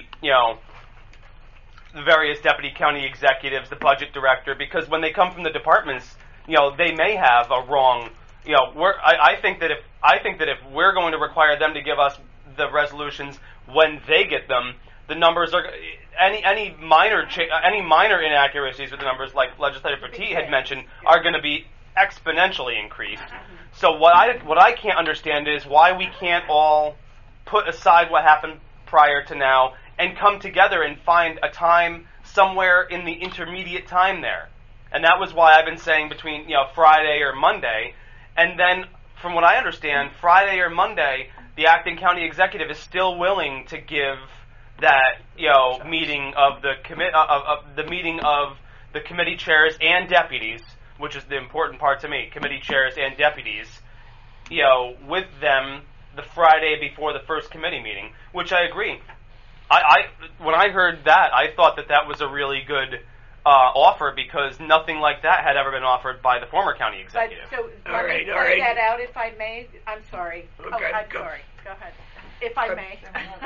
various deputy county executives, the budget director, because when they come from the departments, they may have a wrong, I think that if I think that if we're going to require them to give us the resolutions when they get them, the numbers are any minor inaccuracies with the numbers, like Legislator Petit had mentioned, are going to be exponentially increased. So what I can't understand is why we can't all put aside what happened prior to now and come together and find a time somewhere in the intermediate time there. And that was why I've been saying between Friday or Monday, and then from what I understand, Friday or Monday, the acting county executive is still willing to give that meeting of the meeting of the committee chairs and deputies, which is the important part to me, committee chairs and deputies, with them the Friday before the first committee meeting, which I agree. When I heard that, I thought that was a really good offer, because nothing like that had ever been offered by the former county executive. So let me point that out, if I may. I'm sorry. Okay, I'm sorry. Go ahead. If I may.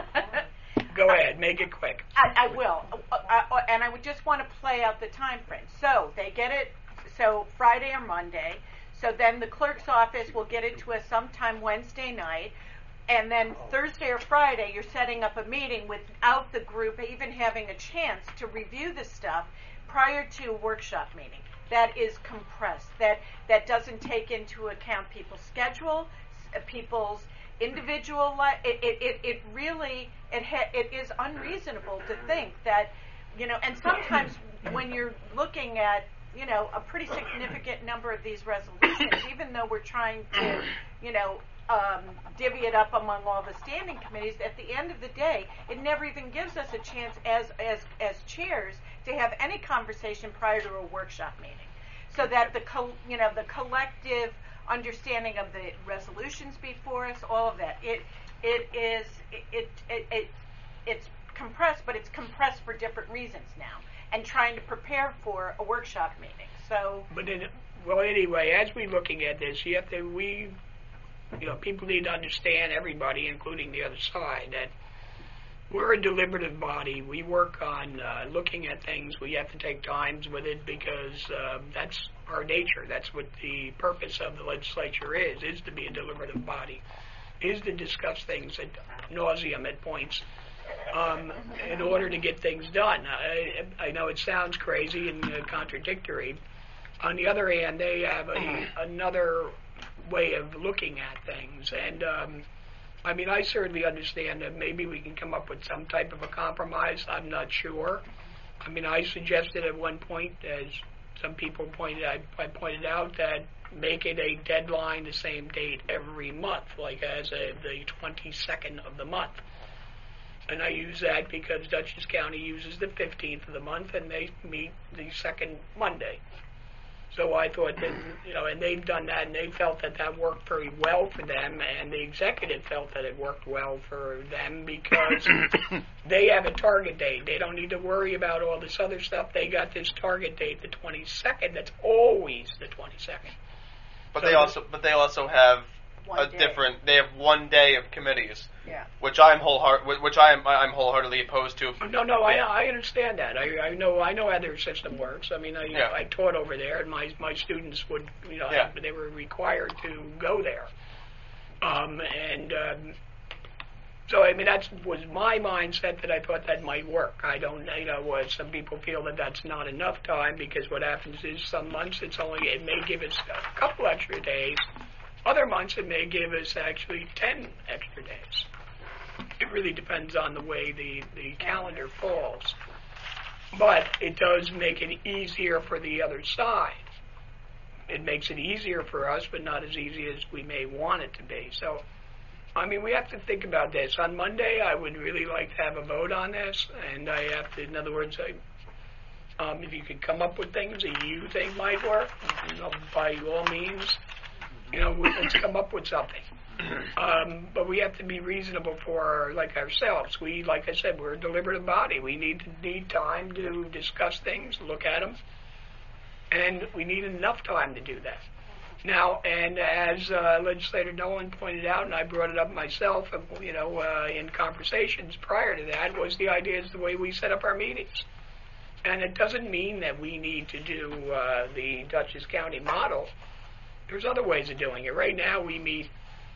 Go ahead. Make it quick. I will. And I would just want to play out the time frame. So they get it, Friday or Monday. So then the clerk's office will get it to us sometime Wednesday night. And then Thursday or Friday, you're setting up a meeting without the group even having a chance to review the stuff prior to a workshop meeting. That is compressed. That doesn't take into account people's schedule, people's individual life. It really is unreasonable to think that, and sometimes when you're looking at, a pretty significant number of these resolutions, even though we're trying to, divvy it up among all the standing committees, at the end of the day, it never even gives us a chance as chairs to have any conversation prior to a workshop meeting, so that the collective understanding of the resolutions before us, all of that, it's compressed, but it's compressed for different reasons now, and trying to prepare for a workshop meeting. So, anyway, as we're looking at this, people need to understand, everybody, including the other side, that we're a deliberative body. We work on looking at things. We have to take times with it, because that's our nature. That's what the purpose of the legislature is to be a deliberative body, is to discuss things ad nauseum at points in order to get things done. I know it sounds crazy and contradictory. On the other hand, they have another way of looking at things, and I certainly understand that maybe we can come up with some type of a compromise. I'm not sure. I suggested at one point, as some people pointed out, that make it a deadline the same date every month, like as the 22nd of the month. And I use that because Dutchess County uses the 15th of the month, and they meet the second Monday. So I thought that, and they've done that, and they felt that worked very well for them, and the executive felt that it worked well for them, because they have a target date. They don't need to worry about all this other stuff. They got this target date, the 22nd. That's always the 22nd. But so they also have they have 1 day of committees. Yeah. Which I'm wholeheartedly opposed to. No, I understand that. I know how their system works. I taught over there, and my students would, they were required to go there. So that was my mindset, that I thought that might work. I don't, some people feel that that's not enough time, because what happens is some months it may give us a couple extra days. Other months it may give us actually 10 extra days. It really depends on the way the calendar falls. But it does make it easier for the other side. It makes it easier for us, but not as easy as we may want it to be. So, we have to think about this. On Monday, I would really like to have a vote on this, and I have to, in other words, if you could come up with things that you think might work, by all means, let's come up with something. But we have to be reasonable for ourselves. Like I said, we're a deliberative body. We need time to discuss things, look at them, and we need enough time to do that. Now, and as Legislator Nolan pointed out, and I brought it up myself, in conversations prior to that, was the idea is the way we set up our meetings. And it doesn't mean that we need to do the Dutchess County model. There's other ways of doing it. Right now we meet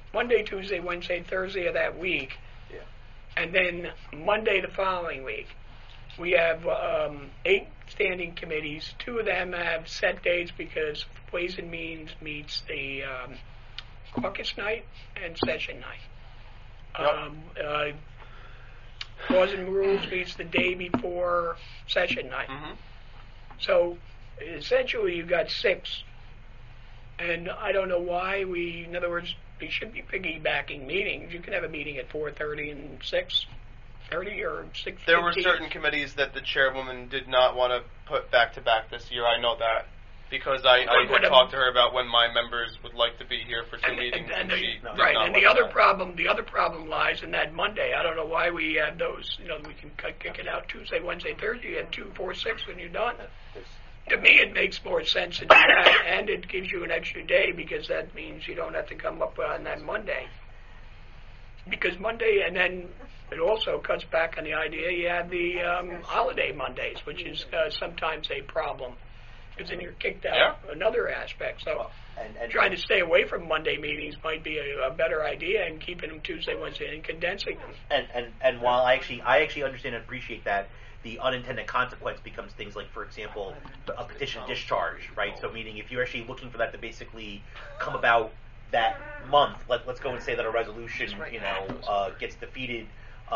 Monday, Tuesday, Wednesday, Thursday of that week, Yeah. and then Monday the following week. We have 8 standing committees. 2 of them have set dates because Ways and Means meets the caucus night and session night. Laws and Rules meets the day before session night. So essentially you've got 6. And I don't know why in other words, we should be piggybacking meetings. You can have a meeting at 4:30 and 6:30 or 6:15. There were certain committees that the chairwoman did not want to put back to back this year. I know that because I had talked to her about when my members would like to be here for 2 meetings, and she did not and want the other that. problem lies in that Monday. I don't know why we had those. We can kick it out Tuesday, Wednesday, Thursday. You have 2, 4, 6 when you're done. To me, it makes more sense to do that, and it gives you an extra day because that means you don't have to come up on that Monday. Because Monday, and then it also cuts back on the idea you have the holiday Mondays, which is sometimes a problem, because then you're kicked out another aspect. So and trying to stay away from Monday meetings might be a better idea, and keeping them Tuesday, Wednesday, and condensing them. And while I actually understand and appreciate that, the unintended consequence becomes things like, for example, a petition discharge, right? So meaning if you're actually looking for that to basically come about that month, let's go and say that a resolution, gets defeated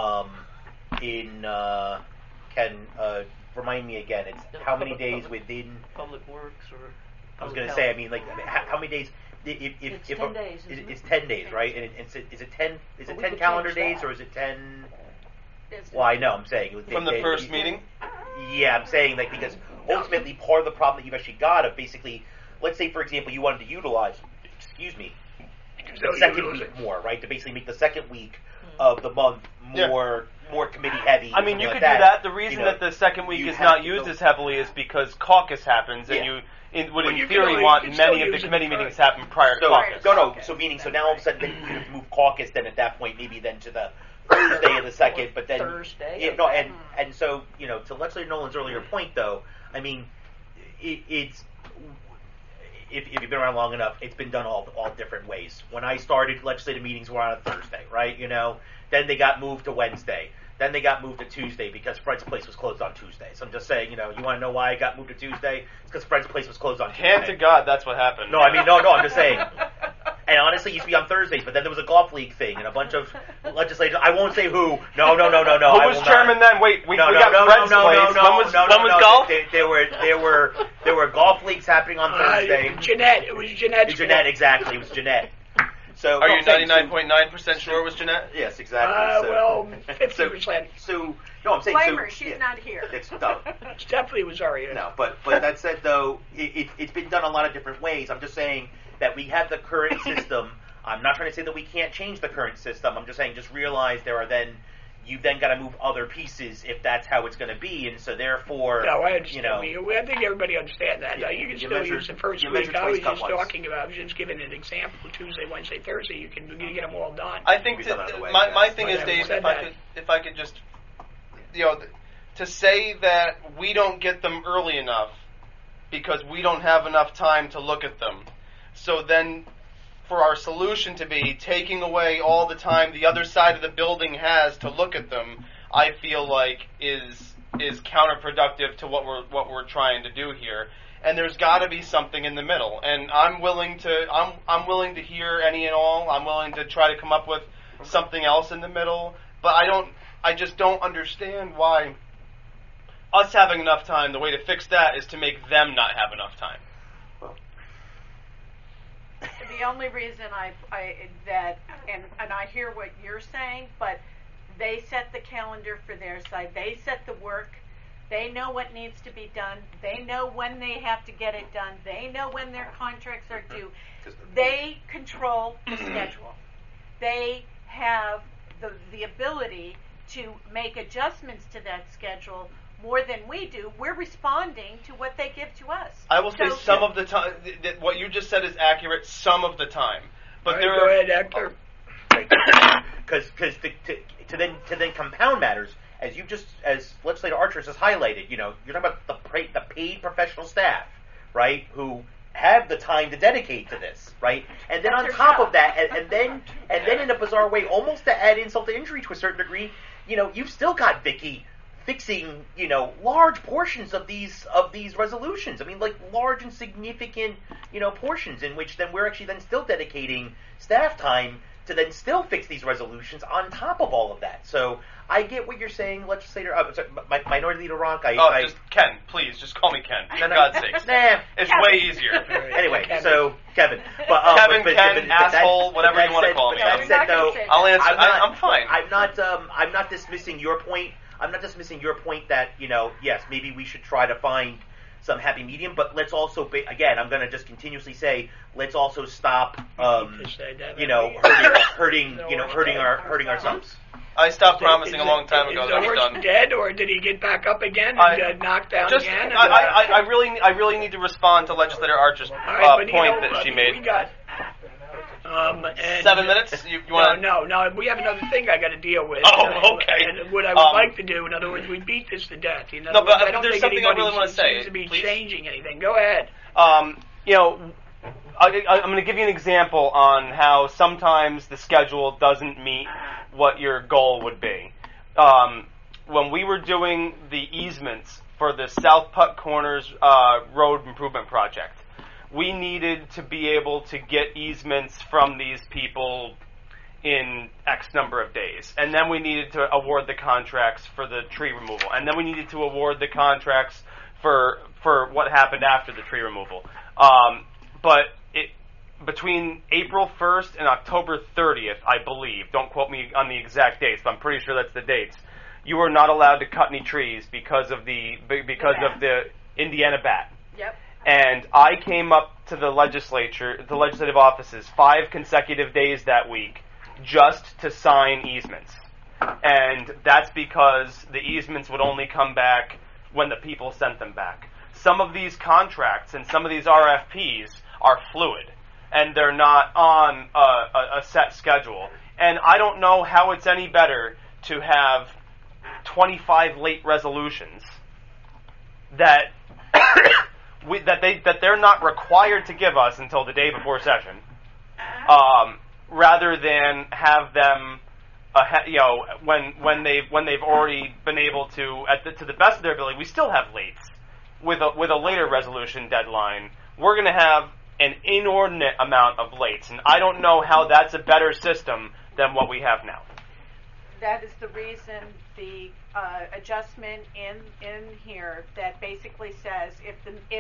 can remind me again, it's how many days within Public Works or I was going to say, I mean, like, how many days? It's 10 days. It's 10 days, right? And is it 10? Is it 10 calendar days, or is it 10? Well, I know. I'm saying From the first meeting. Yeah, I'm saying because ultimately part of the problem that you've actually got of basically, let's say for example, you wanted to utilize, the second week more, right? To basically make the second week of the month more committee heavy. I mean, you like could do that. The reason that the second week is not used as heavily is because caucus happens, and you would in theory want many of the committee meetings happen prior to caucus. No. So now all of a sudden then you could move caucus then at that point maybe then to the Thursday of the second, but then Thursday. And so to Legislator Nolan's earlier point though, I mean, it's if you've been around long enough, it's been done all different ways. When I started, legislative meetings were on a Thursday, right? Then they got moved to Wednesday. Then they got moved to Tuesday because Fred's Place was closed on Tuesday. So I'm just saying, you want to know why I got moved to Tuesday? It's because Fred's Place was closed on Tuesday. Hand to God, that's what happened. No, I mean, no, I'm just saying. And honestly, it used to be on Thursdays, but then there was a golf league thing, and a bunch of legislators. I won't say who. No. Who was chairman then? Wait, we got Fred's Place. When was golf? There were golf leagues happening on Thursday. Jeanette. It was Jeanette. Jeanette, exactly. It was Jeanette. So, are you 99.9% sure it was Jeanette? Yes, exactly. 50%. So, no, I'm saying. Blame her. She's not here. It's dumb. It definitely was Aria. No, but that said, though, it's been done a lot of different ways. I'm just saying that we have the current system. I'm not trying to say that we can't change the current system. I'm just saying, just realize you've then got to move other pieces if that's how it's going to be, and so therefore, no, I understand. I think everybody understands that. You can still use the first week. I was just talking about. I was just giving an example. Tuesday, Wednesday, Thursday. You can get them all done. I think my thing is, Dave, if I could just, to say that we don't get them early enough because we don't have enough time to look at them. So then, for our solution to be taking away all the time the other side of the building has to look at them, I feel like is counterproductive to what we're trying to do here. And there's got to be something in the middle. And I'm willing to hear any and all. I'm willing to try to come up with something else in the middle. But I just don't understand why us having enough time, the way to fix that is to make them not have enough time. The only reason I hear what you're saying, but they set the calendar for their side. They set the work. They know what needs to be done. They know when they have to get it done. They know when their contracts are due. They control the schedule. They have the ability to make adjustments to that schedule more than we do. We're responding to what they give to us. I will say some of the time, what you just said is accurate some of the time. But go ahead, Hector. Because to then compound matters, as Legislator Archer has highlighted, you're talking about the paid professional staff, right, who have the time to dedicate to this, right? And then That's on her top job. of that, and then in a bizarre way, almost to add insult to injury to a certain degree, you've still got Vicky fixing, large portions of these resolutions. I mean, like large and significant, portions in which then we're actually then still dedicating staff time to then still fix these resolutions on top of all of that. So I get what you're saying, legislator. Minority Leader Ronk. Just Ken, please, just call me Ken. For No, God's sakes. Nah. It's way easier. Anyway, Kevin. so Kevin, Kevin, Ken, asshole, whatever you want to call me. That said, though, I'll answer. I'm I'm fine. I'm not dismissing your point. I'm not dismissing your point that yes, maybe we should try to find some happy medium, but let's also again, I'm going to just continuously say, let's also stop, hurting ourselves. I stopped promising a long time ago Is that the I'm horse done. dead, or did he get back up again and knocked down Just, again? I really need to respond to Legislator Archer's point that she made. We got. And 7 minutes? You want? No, we have another thing I got to deal with. Oh, okay. And what I would like to do, in other words, we beat this to death. No, but I don't there's think something I anybody really want to say. seems to be Please? changing anything. Go ahead. I'm going to give you an example on how sometimes the schedule doesn't meet what your goal would be. When we were doing the easements for the South Putt Corners road improvement project, we needed to be able to get easements from these people in X number of days. And then we needed to award the contracts for the tree removal. And then we needed to award the contracts for what happened after the tree removal. But between April 1st and October 30th, I believe, don't quote me on the exact dates, but I'm pretty sure that's the dates, you were not allowed to cut any trees because of the Indiana bat. Yep. And I came up to the legislative offices 5 consecutive days that week just to sign easements. And that's because the easements would only come back when the people sent them back. Some of these contracts and some of these RFPs are fluid, and they're not on a set schedule. And I don't know how it's any better to have 25 late resolutions that that they're not required to give us until the day before session, rather than have them, when they've already been able to, to the best of their ability. We still have lates with a later resolution deadline. We're going to have an inordinate amount of lates, and I don't know how that's a better system than what we have now. That is the reason the adjustment in here that basically says if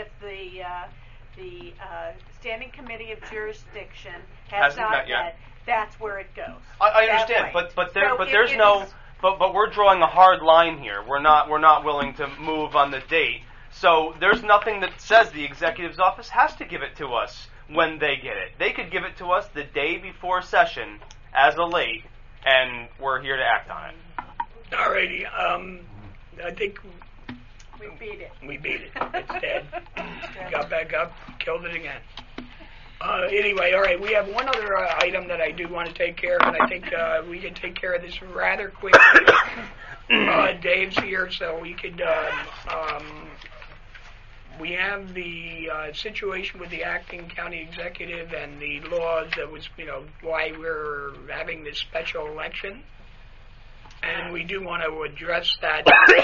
the standing committee of jurisdiction has Hasn't not met yet. met, that's where it goes. I That understand, way. but we're drawing a hard line here. We're not willing to move on the date. So there's nothing that says the executive's office has to give it to us when they get it. They could give it to us the day before session as a late, and we're here to act on it. Alrighty. I think We beat it. we beat it. It's dead. Got back up, killed it again. Anyway, all right. We have one other item that I do want to take care of, and I think we can take care of this rather quickly. Dave's here, so we could. We have the situation with the acting county executive and the laws that was, why we're having this special election, and we do want to address that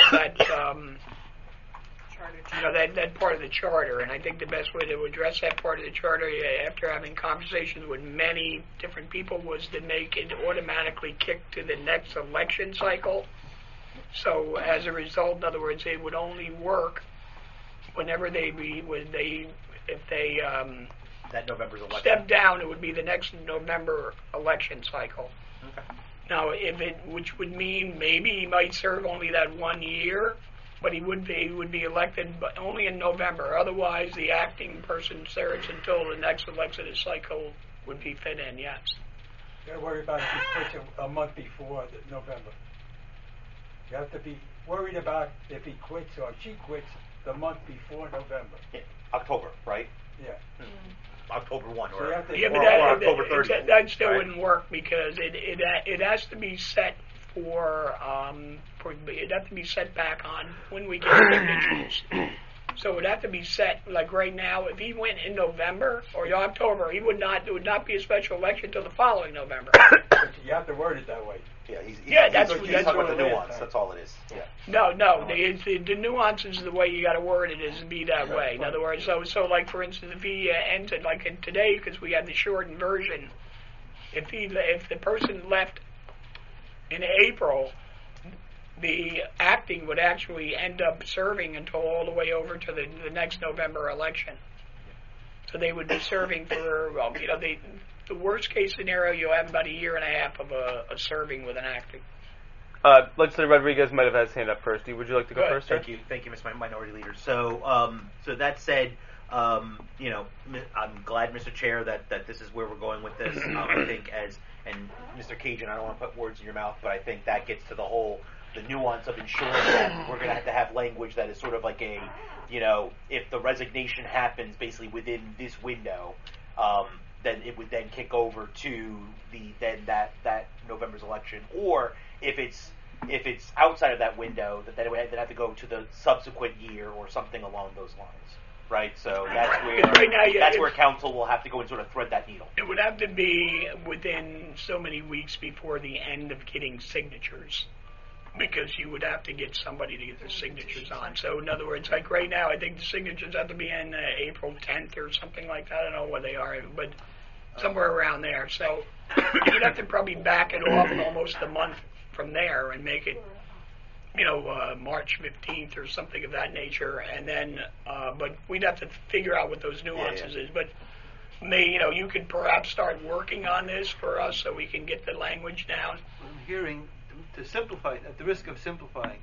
that part of the charter. And I think the best way to address that part of the charter, after having conversations with many different people, was to make it automatically kick to the next election cycle. So as a result, in other words, it would only work whenever that November's election. step down, it would be the next November election cycle. Okay. Now, which would mean maybe he might serve only that 1 year, but he would be elected, but only in November. Otherwise, the acting person serves until the next election cycle would be fit in. Yes. You got to worry about if he quits a month before November. You have to be worried about if he quits or she quits the month before November. Yeah, October, right? Yeah. October 1 So you have to- or October 30th. That still right? wouldn't work because it has to be set for it'd have to be set back on when we get signatures. So it would have to be set, like right now, if he went in November or October, it would not be a special election until the following November. You have to word it that way. Yeah, he's that's talking what about the it is. nuance. That's all it is. Yeah. No, the nuances of the way you got to word it is be that way. In other words, so like for instance, if he entered like in today, because we had the shortened version, if the person left in April, the acting would actually end up serving until all the way over to the next November election. So they would be serving for, the worst case scenario, you'll have about a year and a half of a serving with an acting. Legislator Rodriguez might have had his hand up first. Would you like to go first, sir? Thank you, Mr. Minority Leader. So, so that said, I'm glad, Mr. Chair, that this is where we're going with this. I think and Mr. Cajun, I don't want to put words in your mouth, but I think that gets to the nuance of ensuring that we're going to have language that is sort of like if the resignation happens basically within this window, then it would then kick over to that November's election, or if it's outside of that window, that it would then have to go to the subsequent year or something along those lines, right? So that's where right now, where council will have to go and sort of thread that needle. It would have to be within so many weeks before the end of getting signatures, because you would have to get somebody to get the signatures on. So in other words, like right now, I think the signatures have to be in April 10th or something like that. I don't know what they are, but somewhere around there. So you'd have to probably back it off almost a month from there and make it, March 15th or something of that nature. And then, but we'd have to figure out what those nuances is. But you could perhaps start working on this for us so we can get the language down. I'm hearing, to simplify, at the risk of simplifying,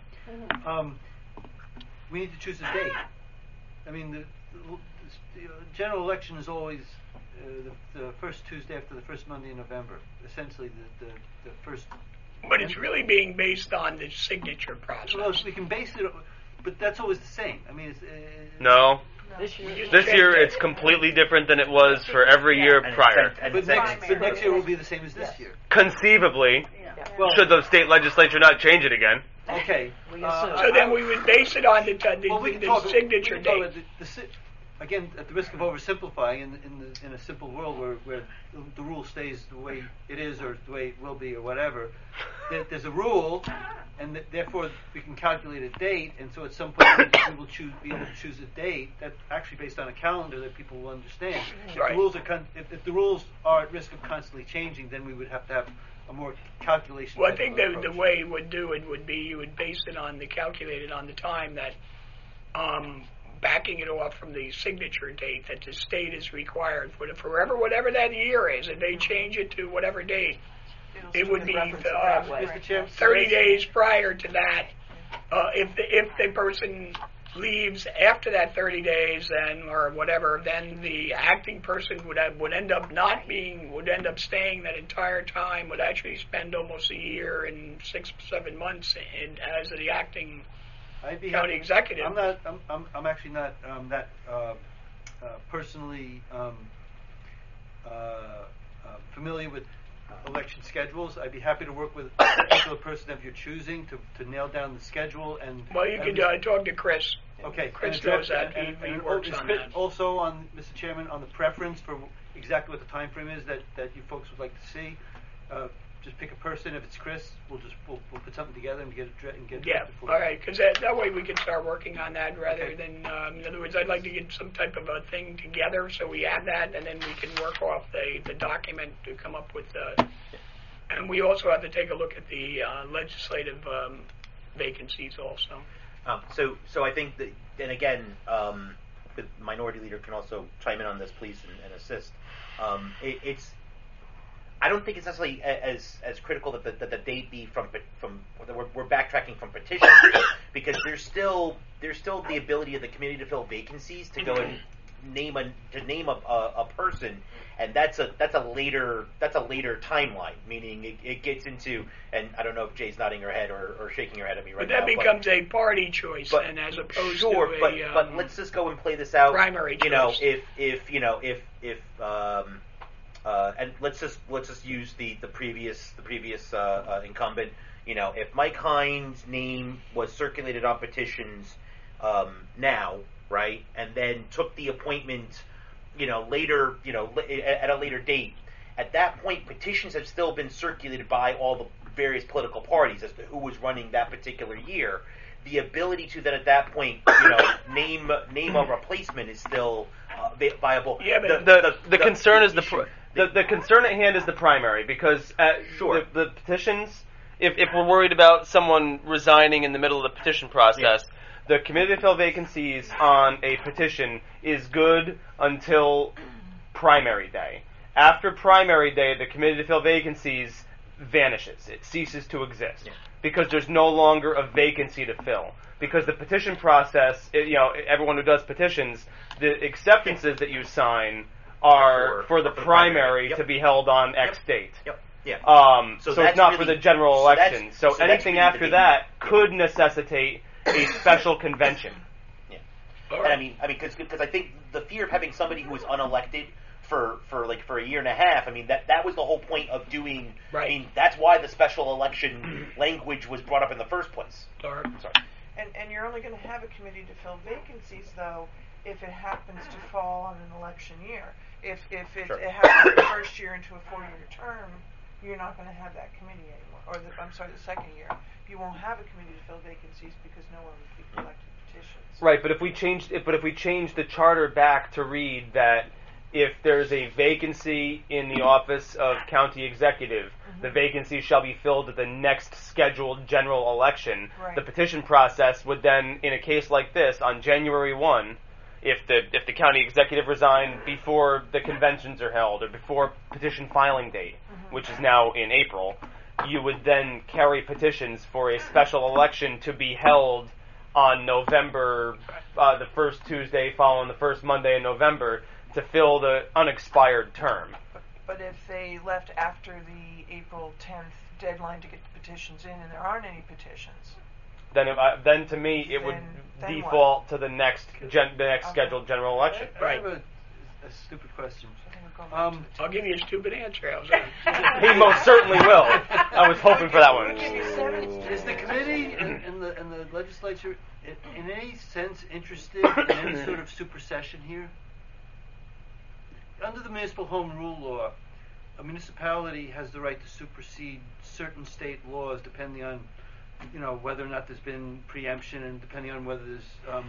we need to choose a date. I mean, the general election is always the first Tuesday after the first Monday in November. Essentially, the first. But it's really being based on the signature process. Well, we can base it, but that's always the same. I mean, no. This year it's completely different than it was for every year prior. But next year will be the same as this year. Conceivably, should the state legislature not change it again. Okay. So then we would base it on the signature date. Again, at the risk of oversimplifying, in a simple world where the rule stays the way it is or the way it will be or whatever, there's a rule, and therefore we can calculate a date, and so at some point we will be able to choose a date that's actually based on a calendar that people will understand. Right. If the rules are at risk of constantly changing, then we would have to have a more calculation. Well, I think the way you would do it would be you would base it on calculated on the time that backing it off from the signature date that the state is required for forever, whatever that year is, and they change it to whatever date, it would be 30 days prior to that. If the person leaves after that 30 days, then or whatever, then the acting person would end up staying that entire time. Would actually spend almost a year and 6-7 months as the acting county executive. I'm actually not that personally familiar with election schedules. I'd be happy to work with a particular person if you're choosing to nail down the schedule and. Well, you could talk to Chris. Okay, Chris knows that. He works on that. Also, Mr. Chairman, on the preference for exactly what the time frame is that you folks would like to see. Just pick a person. If it's Chris, we'll put something together and get it. Yeah. All right. Because that way we can start working on that rather than. In other words, I'd like to get some type of a thing together so we have that, and then we can work off the document to come up with. And we also have to take a look at the legislative vacancies also. So I think that, and again, the minority leader can also chime in on this, please, and assist. It's. I don't think it's necessarily as critical that the date be from we're backtracking from petitions because there's still the ability of the committee to fill vacancies to go and name a person, and that's a later timeline, meaning it gets into, and I don't know if Jay's nodding her head or shaking her head at me right now. But that becomes a party choice, and as opposed to a but let's just go and play this out. Primary choice. If and let's just use the previous incumbent. If Mike Hines' name was circulated on petitions now, right, and then took the appointment, later, at a later date. At that point, petitions have still been circulated by all the various political parties as to who was running that particular year. The ability to then, at that point, name a replacement is still viable. Yeah, but The concern is the concern at hand is the primary, because Sure. the petitions. If we're worried about someone resigning in the middle of the petition process, the committee to fill vacancies on a petition is good until primary day. After primary day, the committee to fill vacancies vanishes. It ceases to exist because there's no longer a vacancy to fill. Because the petition process, everyone who does petitions, the acceptances that you sign are for the primary to be held on X date. Yep. Yeah. So it's not for the general election. So anything really after that could necessitate a special convention. Yeah. And I mean, because I think the fear of having somebody who was unelected for a year and a half. I mean, that was the whole point of doing. Right. I mean, that's why the special election language was brought up in the first place. Sorry. And you're only going to have a committee to fill vacancies, though, if it happens to fall on an election year. If it happens the first year into a 4-year term, you're not going to have that committee anymore. Or the second year. You won't have a committee to fill vacancies because no one would be collecting petitions. Right, but if we change the charter back to read that if there's a vacancy in the office of county executive, the vacancy shall be filled at the next scheduled general election. Right. The petition process would then, in a case like this, on January 1, if the county executive resigned before the conventions are held or before petition filing date, which is now in April, you would then carry petitions for a special election to be held on November, the first Tuesday following the first Monday in November, to fill the unexpired term. But if they left after the April 10th deadline to get the petitions in, and there aren't any petitions, Then to me it would then default to the next scheduled general election. I have a stupid question. I'll give you a stupid answer. How's that? He most certainly will. I was hoping for that one. Is the committee and the legislature in any sense interested in any sort of supersession here? Under the municipal home rule law, a municipality has the right to supersede certain state laws depending on, whether or not there's been preemption and depending on whether there's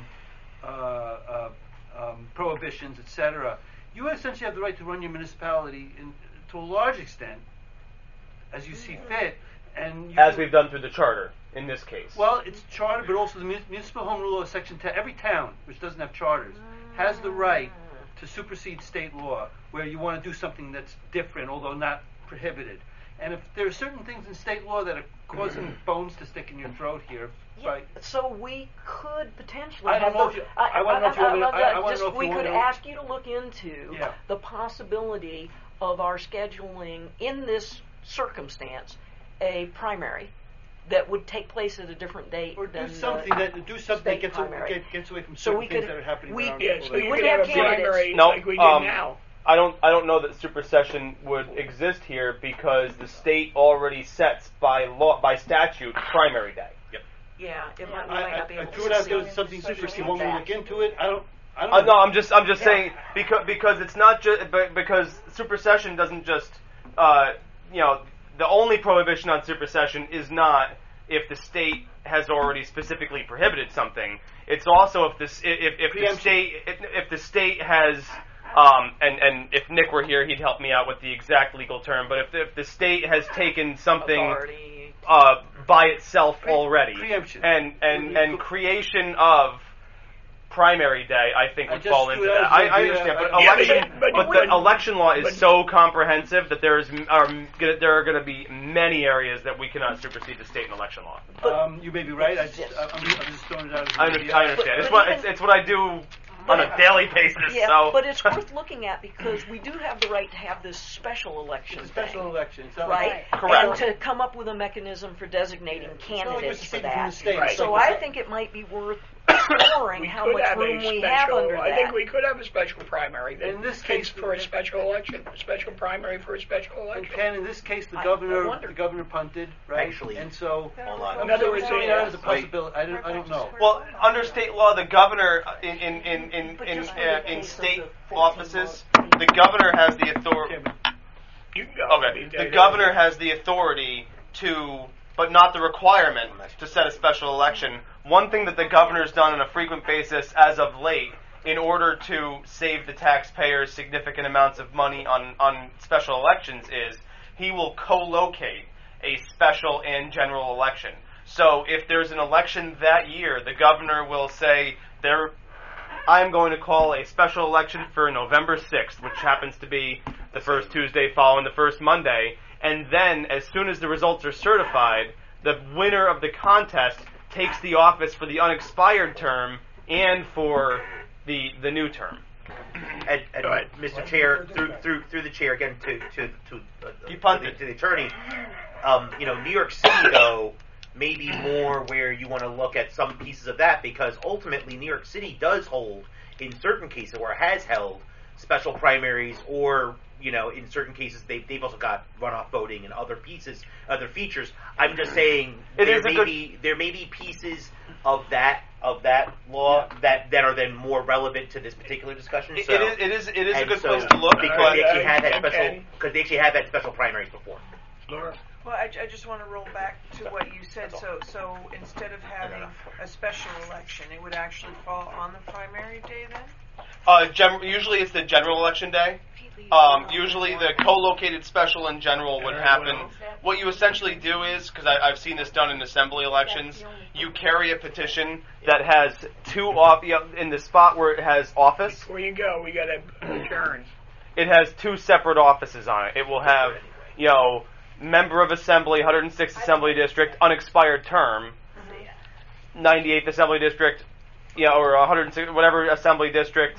prohibitions, etc. You essentially have the right to run your municipality to a large extent as you see fit, and as we've done through the charter in this case. Well, it's charter, but also the municipal home rule law, section 10. Every town which doesn't have charters has the right to supersede state law where you want to do something that's different, although not prohibited. And if there are certain things in state law that are causing bones to stick in your throat here, right? So we could potentially. I don't know if you. I want to know if you want to. I want to know if you we want could to. ask you to look into the possibility of our scheduling in this circumstance a primary that would take place at a different date. Or than do something that gets away from certain things that are happening around people. So you could have a primary No, like we did now. I don't know that supersession would exist here because the state already sets by statute primary day. Yeah, it might not be I able threw it to out there see as something such super. a You want me to fact. look into it? I don't No, I'm just saying because it's not just because supersession doesn't just the only prohibition on supersession is not if the state has already specifically prohibited something. It's also if the state has and if Nick were here, he'd help me out with the exact legal term. But if the state has taken something by itself already, preemption, and creation of primary day, I think would fall into that. I understand, but the election law is so comprehensive that there are going to be many areas that we cannot supersede the state and election law. You may be right. I'm just throwing it out. As I understand. It's what I do on a daily basis. Yeah, so. but it's worth looking at because we do have the right to have this special election. It's a special election, right? Correct. And to come up with a mechanism for designating candidates for that. Right. So I think it might be worth exploring We how could much have room a we have special, under I that. think we could have a special primary. In this case case, for a special election, a special primary for a special And election. Ken, in this case, the I governor wonder. punted, right? Actually, and so hold on. In other words, throwing yeah. that as a possibility. I don't know. Well, under state law, the governor in state offices, the governor has the authority. You can go. Okay, the governor has the authority to, but not the requirement to set a special election. One thing that the governor's done on a frequent basis as of late, in order to save the taxpayers significant amounts of money on special elections, is he will co-locate a special and general election. So if there's an election that year, the governor will say, I'm going to call a special election for November 6th, which happens to be the first Tuesday following the first Monday, and then as soon as the results are certified, the winner of the contest takes the office for the unexpired term and for the new term. And Mr. Chair, through the chair again to the attorney, New York City though may be more where you want to look at some pieces of that, because ultimately New York City does hold in certain cases, or has held, special primaries, or in certain cases they've also got runoff voting and other features. I'm just saying there may be pieces of that law that are then more relevant to this particular discussion. It is a good place to look because they actually had that special primaries before. Laura. Well, I just want to roll back to what you said. So instead of having a special election, it would actually fall on the primary day then? Usually it's the general election day. Usually the co-located special and general would happen. What you essentially do is, because I've seen this done in assembly elections, you carry a petition that has in the spot where it has office. Before you go, we got to adjourn. It has two separate offices on it. It will have, member of assembly, 106th Assembly District, unexpired term, 98th Assembly District, or 106, whatever Assembly District,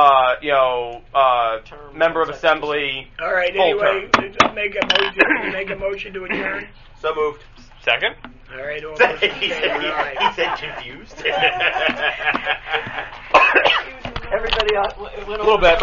member of assembly. All right. Full Anyway, term. make a motion to adjourn. So moved. Second. All right. All those in he favor, said confused. Everybody, a little bit.